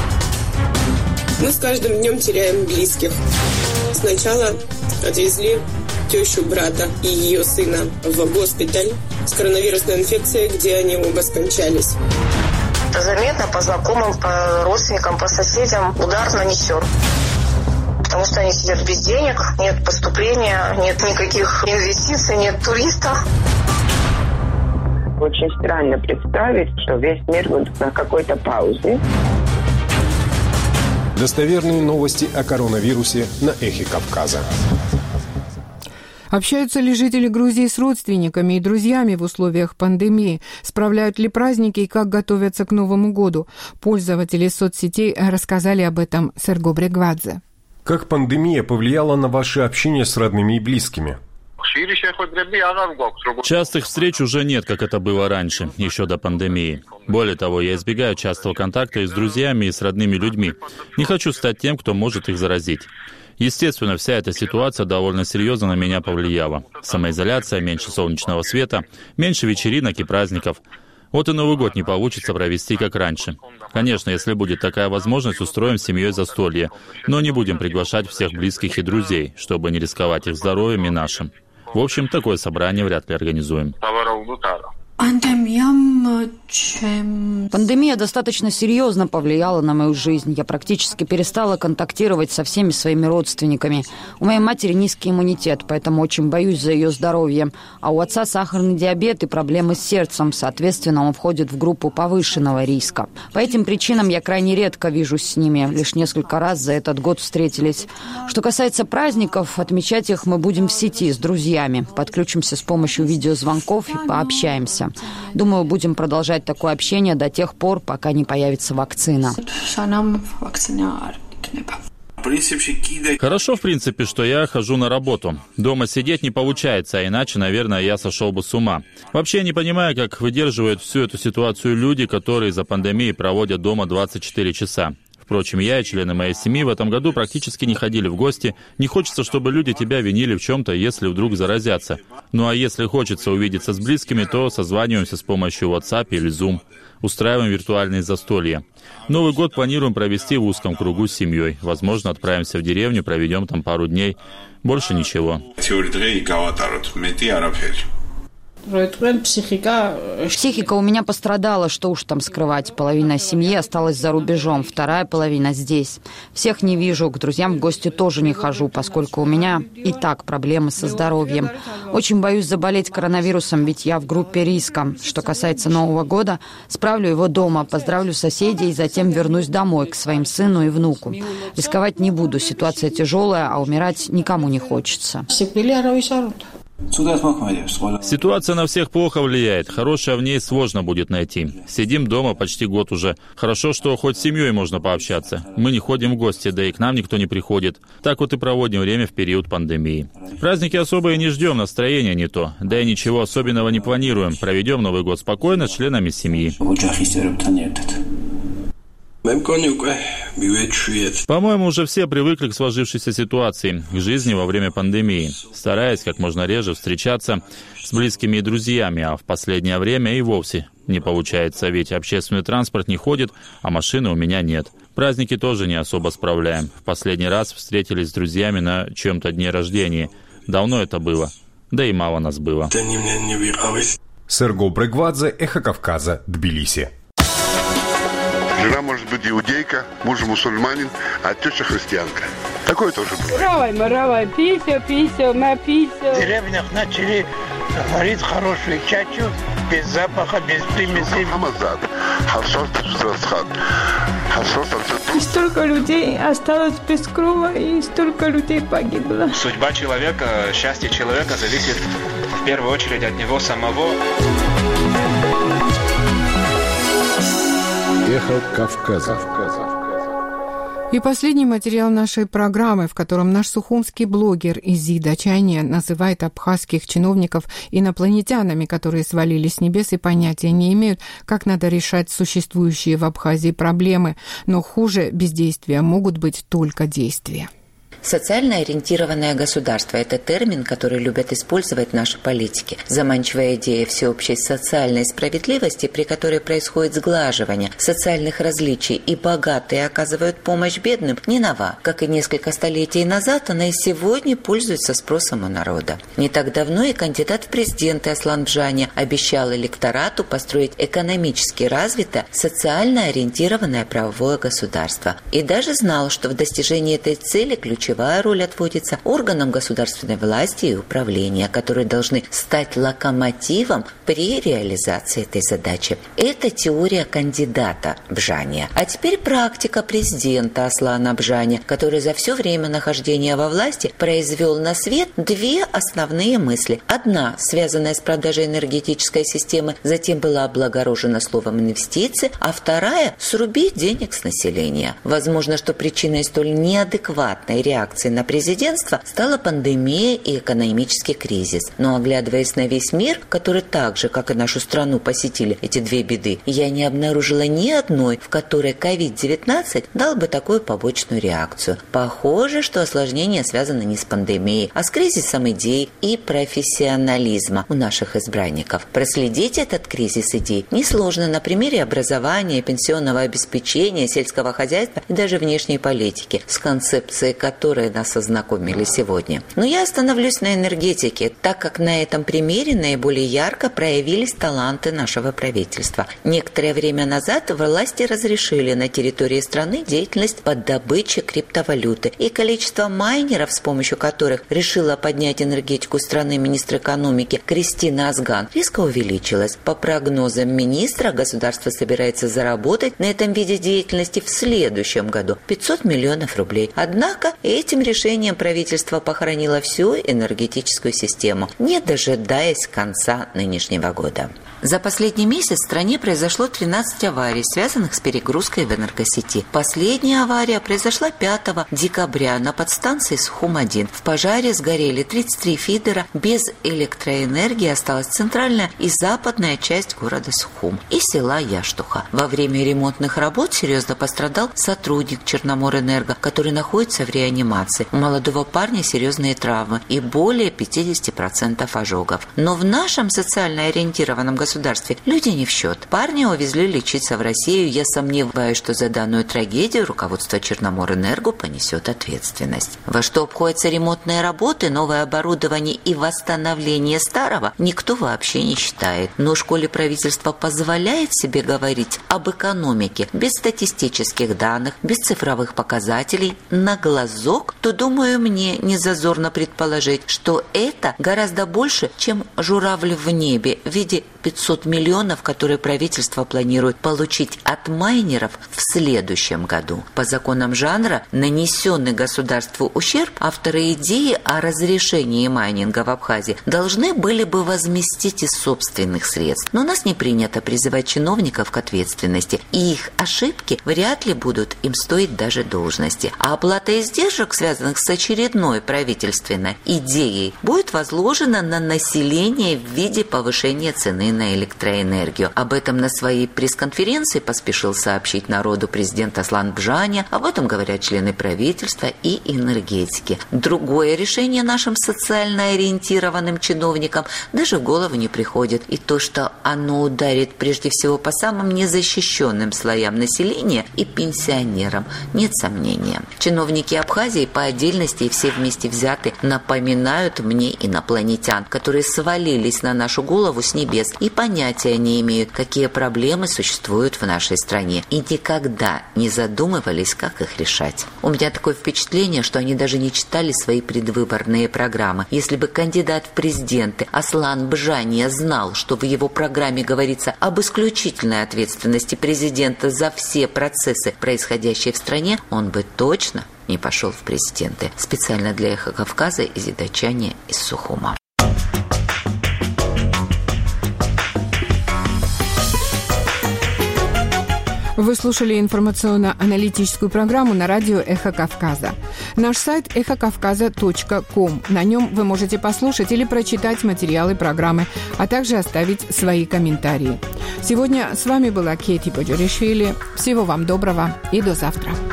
Мы с каждым днем теряем близких. Сначала отвезли тещу брата и ее сына в госпиталь с коронавирусной инфекцией, где они оба скончались. Это заметно по знакомым, по родственникам, по соседям удар нанесен. Потому что они сидят без денег, нет поступления, нет никаких инвестиций, нет туристов. Очень странно представить, что весь мир будет на какой-то паузе. Достоверные новости о коронавирусе на Эхе Кавказа. Общаются ли жители Грузии с родственниками и друзьями в условиях пандемии? Справляют ли праздники и как готовятся к Новому году? Пользователи соцсетей рассказали об этом Серго Брегвадзе. Как пандемия повлияла на ваше общение с родными и близкими? Частых встреч уже нет, как это было раньше, еще до пандемии. Более того, я избегаю частого контакта и с друзьями, и с родными людьми. Не хочу стать тем, кто может их заразить. Естественно, вся эта ситуация довольно серьезно на меня повлияла. Самоизоляция, меньше солнечного света, меньше вечеринок и праздников. Вот и Новый год не получится провести, как раньше. Конечно, если будет такая возможность, устроим с семьей застолье, но не будем приглашать всех близких и друзей, чтобы не рисковать их здоровьем и нашим. В общем, такое собрание вряд ли организуем. Пандемия достаточно серьезно повлияла на мою жизнь. Я практически перестала контактировать со всеми своими родственниками. У моей матери низкий иммунитет, поэтому очень боюсь за ее здоровье. А у отца сахарный диабет и проблемы с сердцем. Соответственно, он входит в группу повышенного риска. По этим причинам я крайне редко вижусь с ними. Лишь несколько раз за этот год встретились. Что касается праздников, отмечать их мы будем в сети с друзьями. Подключимся с помощью видеозвонков и пообщаемся. Думаю, будем продолжать такое общение до тех пор, пока не появится вакцина. Хорошо, в принципе, что я хожу на работу. Дома сидеть не получается, а иначе, наверное, я сошел бы с ума. Вообще, я не понимаю, как выдерживают всю эту ситуацию люди, которые из-за пандемии проводят дома 24 часа. Впрочем, я и члены моей семьи в этом году практически не ходили в гости. Не хочется, чтобы люди тебя винили в чем-то, если вдруг заразятся. Ну а если хочется увидеться с близкими, то созваниваемся с помощью WhatsApp или Zoom. Устраиваем виртуальные застолья. Новый год планируем провести в узком кругу с семьей. Возможно, отправимся в деревню, проведем там пару дней. Больше ничего. Психика у меня пострадала, что уж там скрывать. Половина семьи осталась за рубежом, вторая половина здесь. Всех не вижу, к друзьям в гости тоже не хожу, поскольку у меня и так проблемы со здоровьем. Очень боюсь заболеть коронавирусом, ведь я в группе риска. Что касается Нового года, справлю его дома, поздравлю соседей и затем вернусь домой к своим сыну и внуку. Рисковать не буду, ситуация тяжелая, а умирать никому не хочется. Ситуация на всех плохо влияет. Хорошее в ней сложно будет найти. Сидим дома почти год уже. Хорошо, что хоть с семьей можно пообщаться. Мы не ходим в гости, да и к нам никто не приходит. Так вот и проводим время в период пандемии. Праздники особо и не ждем, настроение не то. Да и ничего особенного не планируем. Проведем Новый год спокойно с членами семьи. По-моему, уже все привыкли к сложившейся ситуации, к жизни во время пандемии, стараясь как можно реже встречаться с близкими и друзьями, а в последнее время и вовсе не получается, ведь общественный транспорт не ходит, а машины у меня нет. Праздники тоже не особо справляем. В последний раз встретились с друзьями на чьем-то дне рождения. Давно это было, да и мало нас было. Серго Брегвадзе, Эхо Кавказа, Тбилиси. Жена может быть иудейка, муж мусульманин, а теща христианка. Такое тоже бывает. Равай, пися, на пися. В деревнях начали варить хорошую чачу, без запаха, без примесей. И столько людей осталось без крова, и столько людей погибло. Судьба человека, счастье человека зависит в первую очередь от него самого. Эхо Кавказа. И последний материал нашей программы, в котором наш сухумский блогер Изи Дачаня называет абхазских чиновников инопланетянами, которые свалились с небес и понятия не имеют, как надо решать существующие в Абхазии проблемы. Но хуже бездействия могут быть только действия. Социально ориентированное государство – это термин, который любят использовать наши политики. Заманчивая идея всеобщей социальной справедливости, при которой происходит сглаживание социальных различий и богатые оказывают помощь бедным, не нова. Как и несколько столетий назад, она и сегодня пользуется спросом у народа. Не так давно и кандидат в президенты Аслан Бжаня обещал электорату построить экономически развитое, социально ориентированное правовое государство. И даже знал, что в достижении этой цели ключевая роль отводится органам государственной власти и управления, которые должны стать локомотивом при реализации этой задачи. Это теория кандидата Бжаня. А теперь практика президента Аслана Бжаня, который за все время нахождения во власти произвел на свет две основные мысли. Одна, связанная с продажей энергетической системы, затем была облагорожена словом инвестиции, а вторая – срубить денег с населения. Возможно, что причиной столь неадекватной реакции на президентство стала пандемия и экономический кризис. Но оглядываясь на весь мир, который так же, как и нашу страну, посетили эти две беды, я не обнаружила ни одной, в которой COVID-19 дал бы такую побочную реакцию. Похоже, что осложнение связано не с пандемией, а с кризисом идей и профессионализма у наших избранников. Проследить этот кризис идей несложно на примере образования, пенсионного обеспечения, сельского хозяйства и даже внешней политики, с концепцией которые нас ознакомили сегодня. Но я остановлюсь на энергетике, так как на этом примере наиболее ярко проявились таланты нашего правительства. Некоторое время назад власти разрешили на территории страны деятельность по добыче криптовалюты, и количество майнеров, с помощью которых решила поднять энергетику страны министр экономики Кристина Азган, резко увеличилось. По прогнозам министра, государство собирается заработать на этом виде деятельности в следующем году 500 миллионов рублей. Однако этим решением правительство похоронило всю энергетическую систему, не дожидаясь конца нынешнего года. За последний месяц в стране произошло 13 аварий, связанных с перегрузкой в энергосети. Последняя авария произошла 5 декабря на подстанции Сухум-1. В пожаре сгорели 33 фидера, без электроэнергии осталась центральная и западная часть города Сухум и села Яштуха. Во время ремонтных работ серьезно пострадал сотрудник Черноморэнерго, который находится в реанимации. У молодого парня серьезные травмы и более 50% ожогов. Но в нашем социально ориентированном государстве люди не в счет. Парня увезли лечиться в Россию. Я сомневаюсь, что за данную трагедию руководство Черноморэнерго понесет ответственность. Во что обходятся ремонтные работы, новое оборудование и восстановление старого, никто вообще не считает. Но в школе правительства позволяет себе говорить об экономике без статистических данных, без цифровых показателей, на глазок, то, думаю, мне не зазорно предположить, что это гораздо больше, чем журавль в небе в виде 500 миллионов, которые правительство планирует получить от майнеров в следующем году. По законам жанра, нанесенный государству ущерб, авторы идеи о разрешении майнинга в Абхазии должны были бы возместить из собственных средств. Но у нас не принято призывать чиновников к ответственности, и их ошибки вряд ли будут им стоить даже должности. А оплата издержек, связанных с очередной правительственной идеей, будет возложена на население в виде повышения цены на электроэнергию. Об этом на своей пресс-конференции поспешил сообщить народу президент Аслан Бжаня. Об этом говорят члены правительства и энергетики. Другое решение нашим социально ориентированным чиновникам даже в голову не приходит. И то, что оно ударит прежде всего по самым незащищенным слоям населения и пенсионерам, нет сомнения. Чиновники Абхазии по отдельности и все вместе взяты напоминают мне инопланетян, которые свалились на нашу голову с небес и понятия не имеют, какие проблемы существуют в нашей стране, и никогда не задумывались, как их решать. У меня такое впечатление, что они даже не читали свои предвыборные программы. Если бы кандидат в президенты Аслан Бжаня знал, что в его программе говорится об исключительной ответственности президента за все процессы, происходящие в стране, он бы точно не пошел в президенты. Специально для «Эхо Кавказа» из Идачани, из Сухума. Вы слушали информационно-аналитическую программу на радио «Эхо Кавказа». Наш сайт эхокавказа.ком. На нем вы можете послушать или прочитать материалы программы, а также оставить свои комментарии. Сегодня с вами была Кети Боджоришвили. Всего вам доброго и до завтра.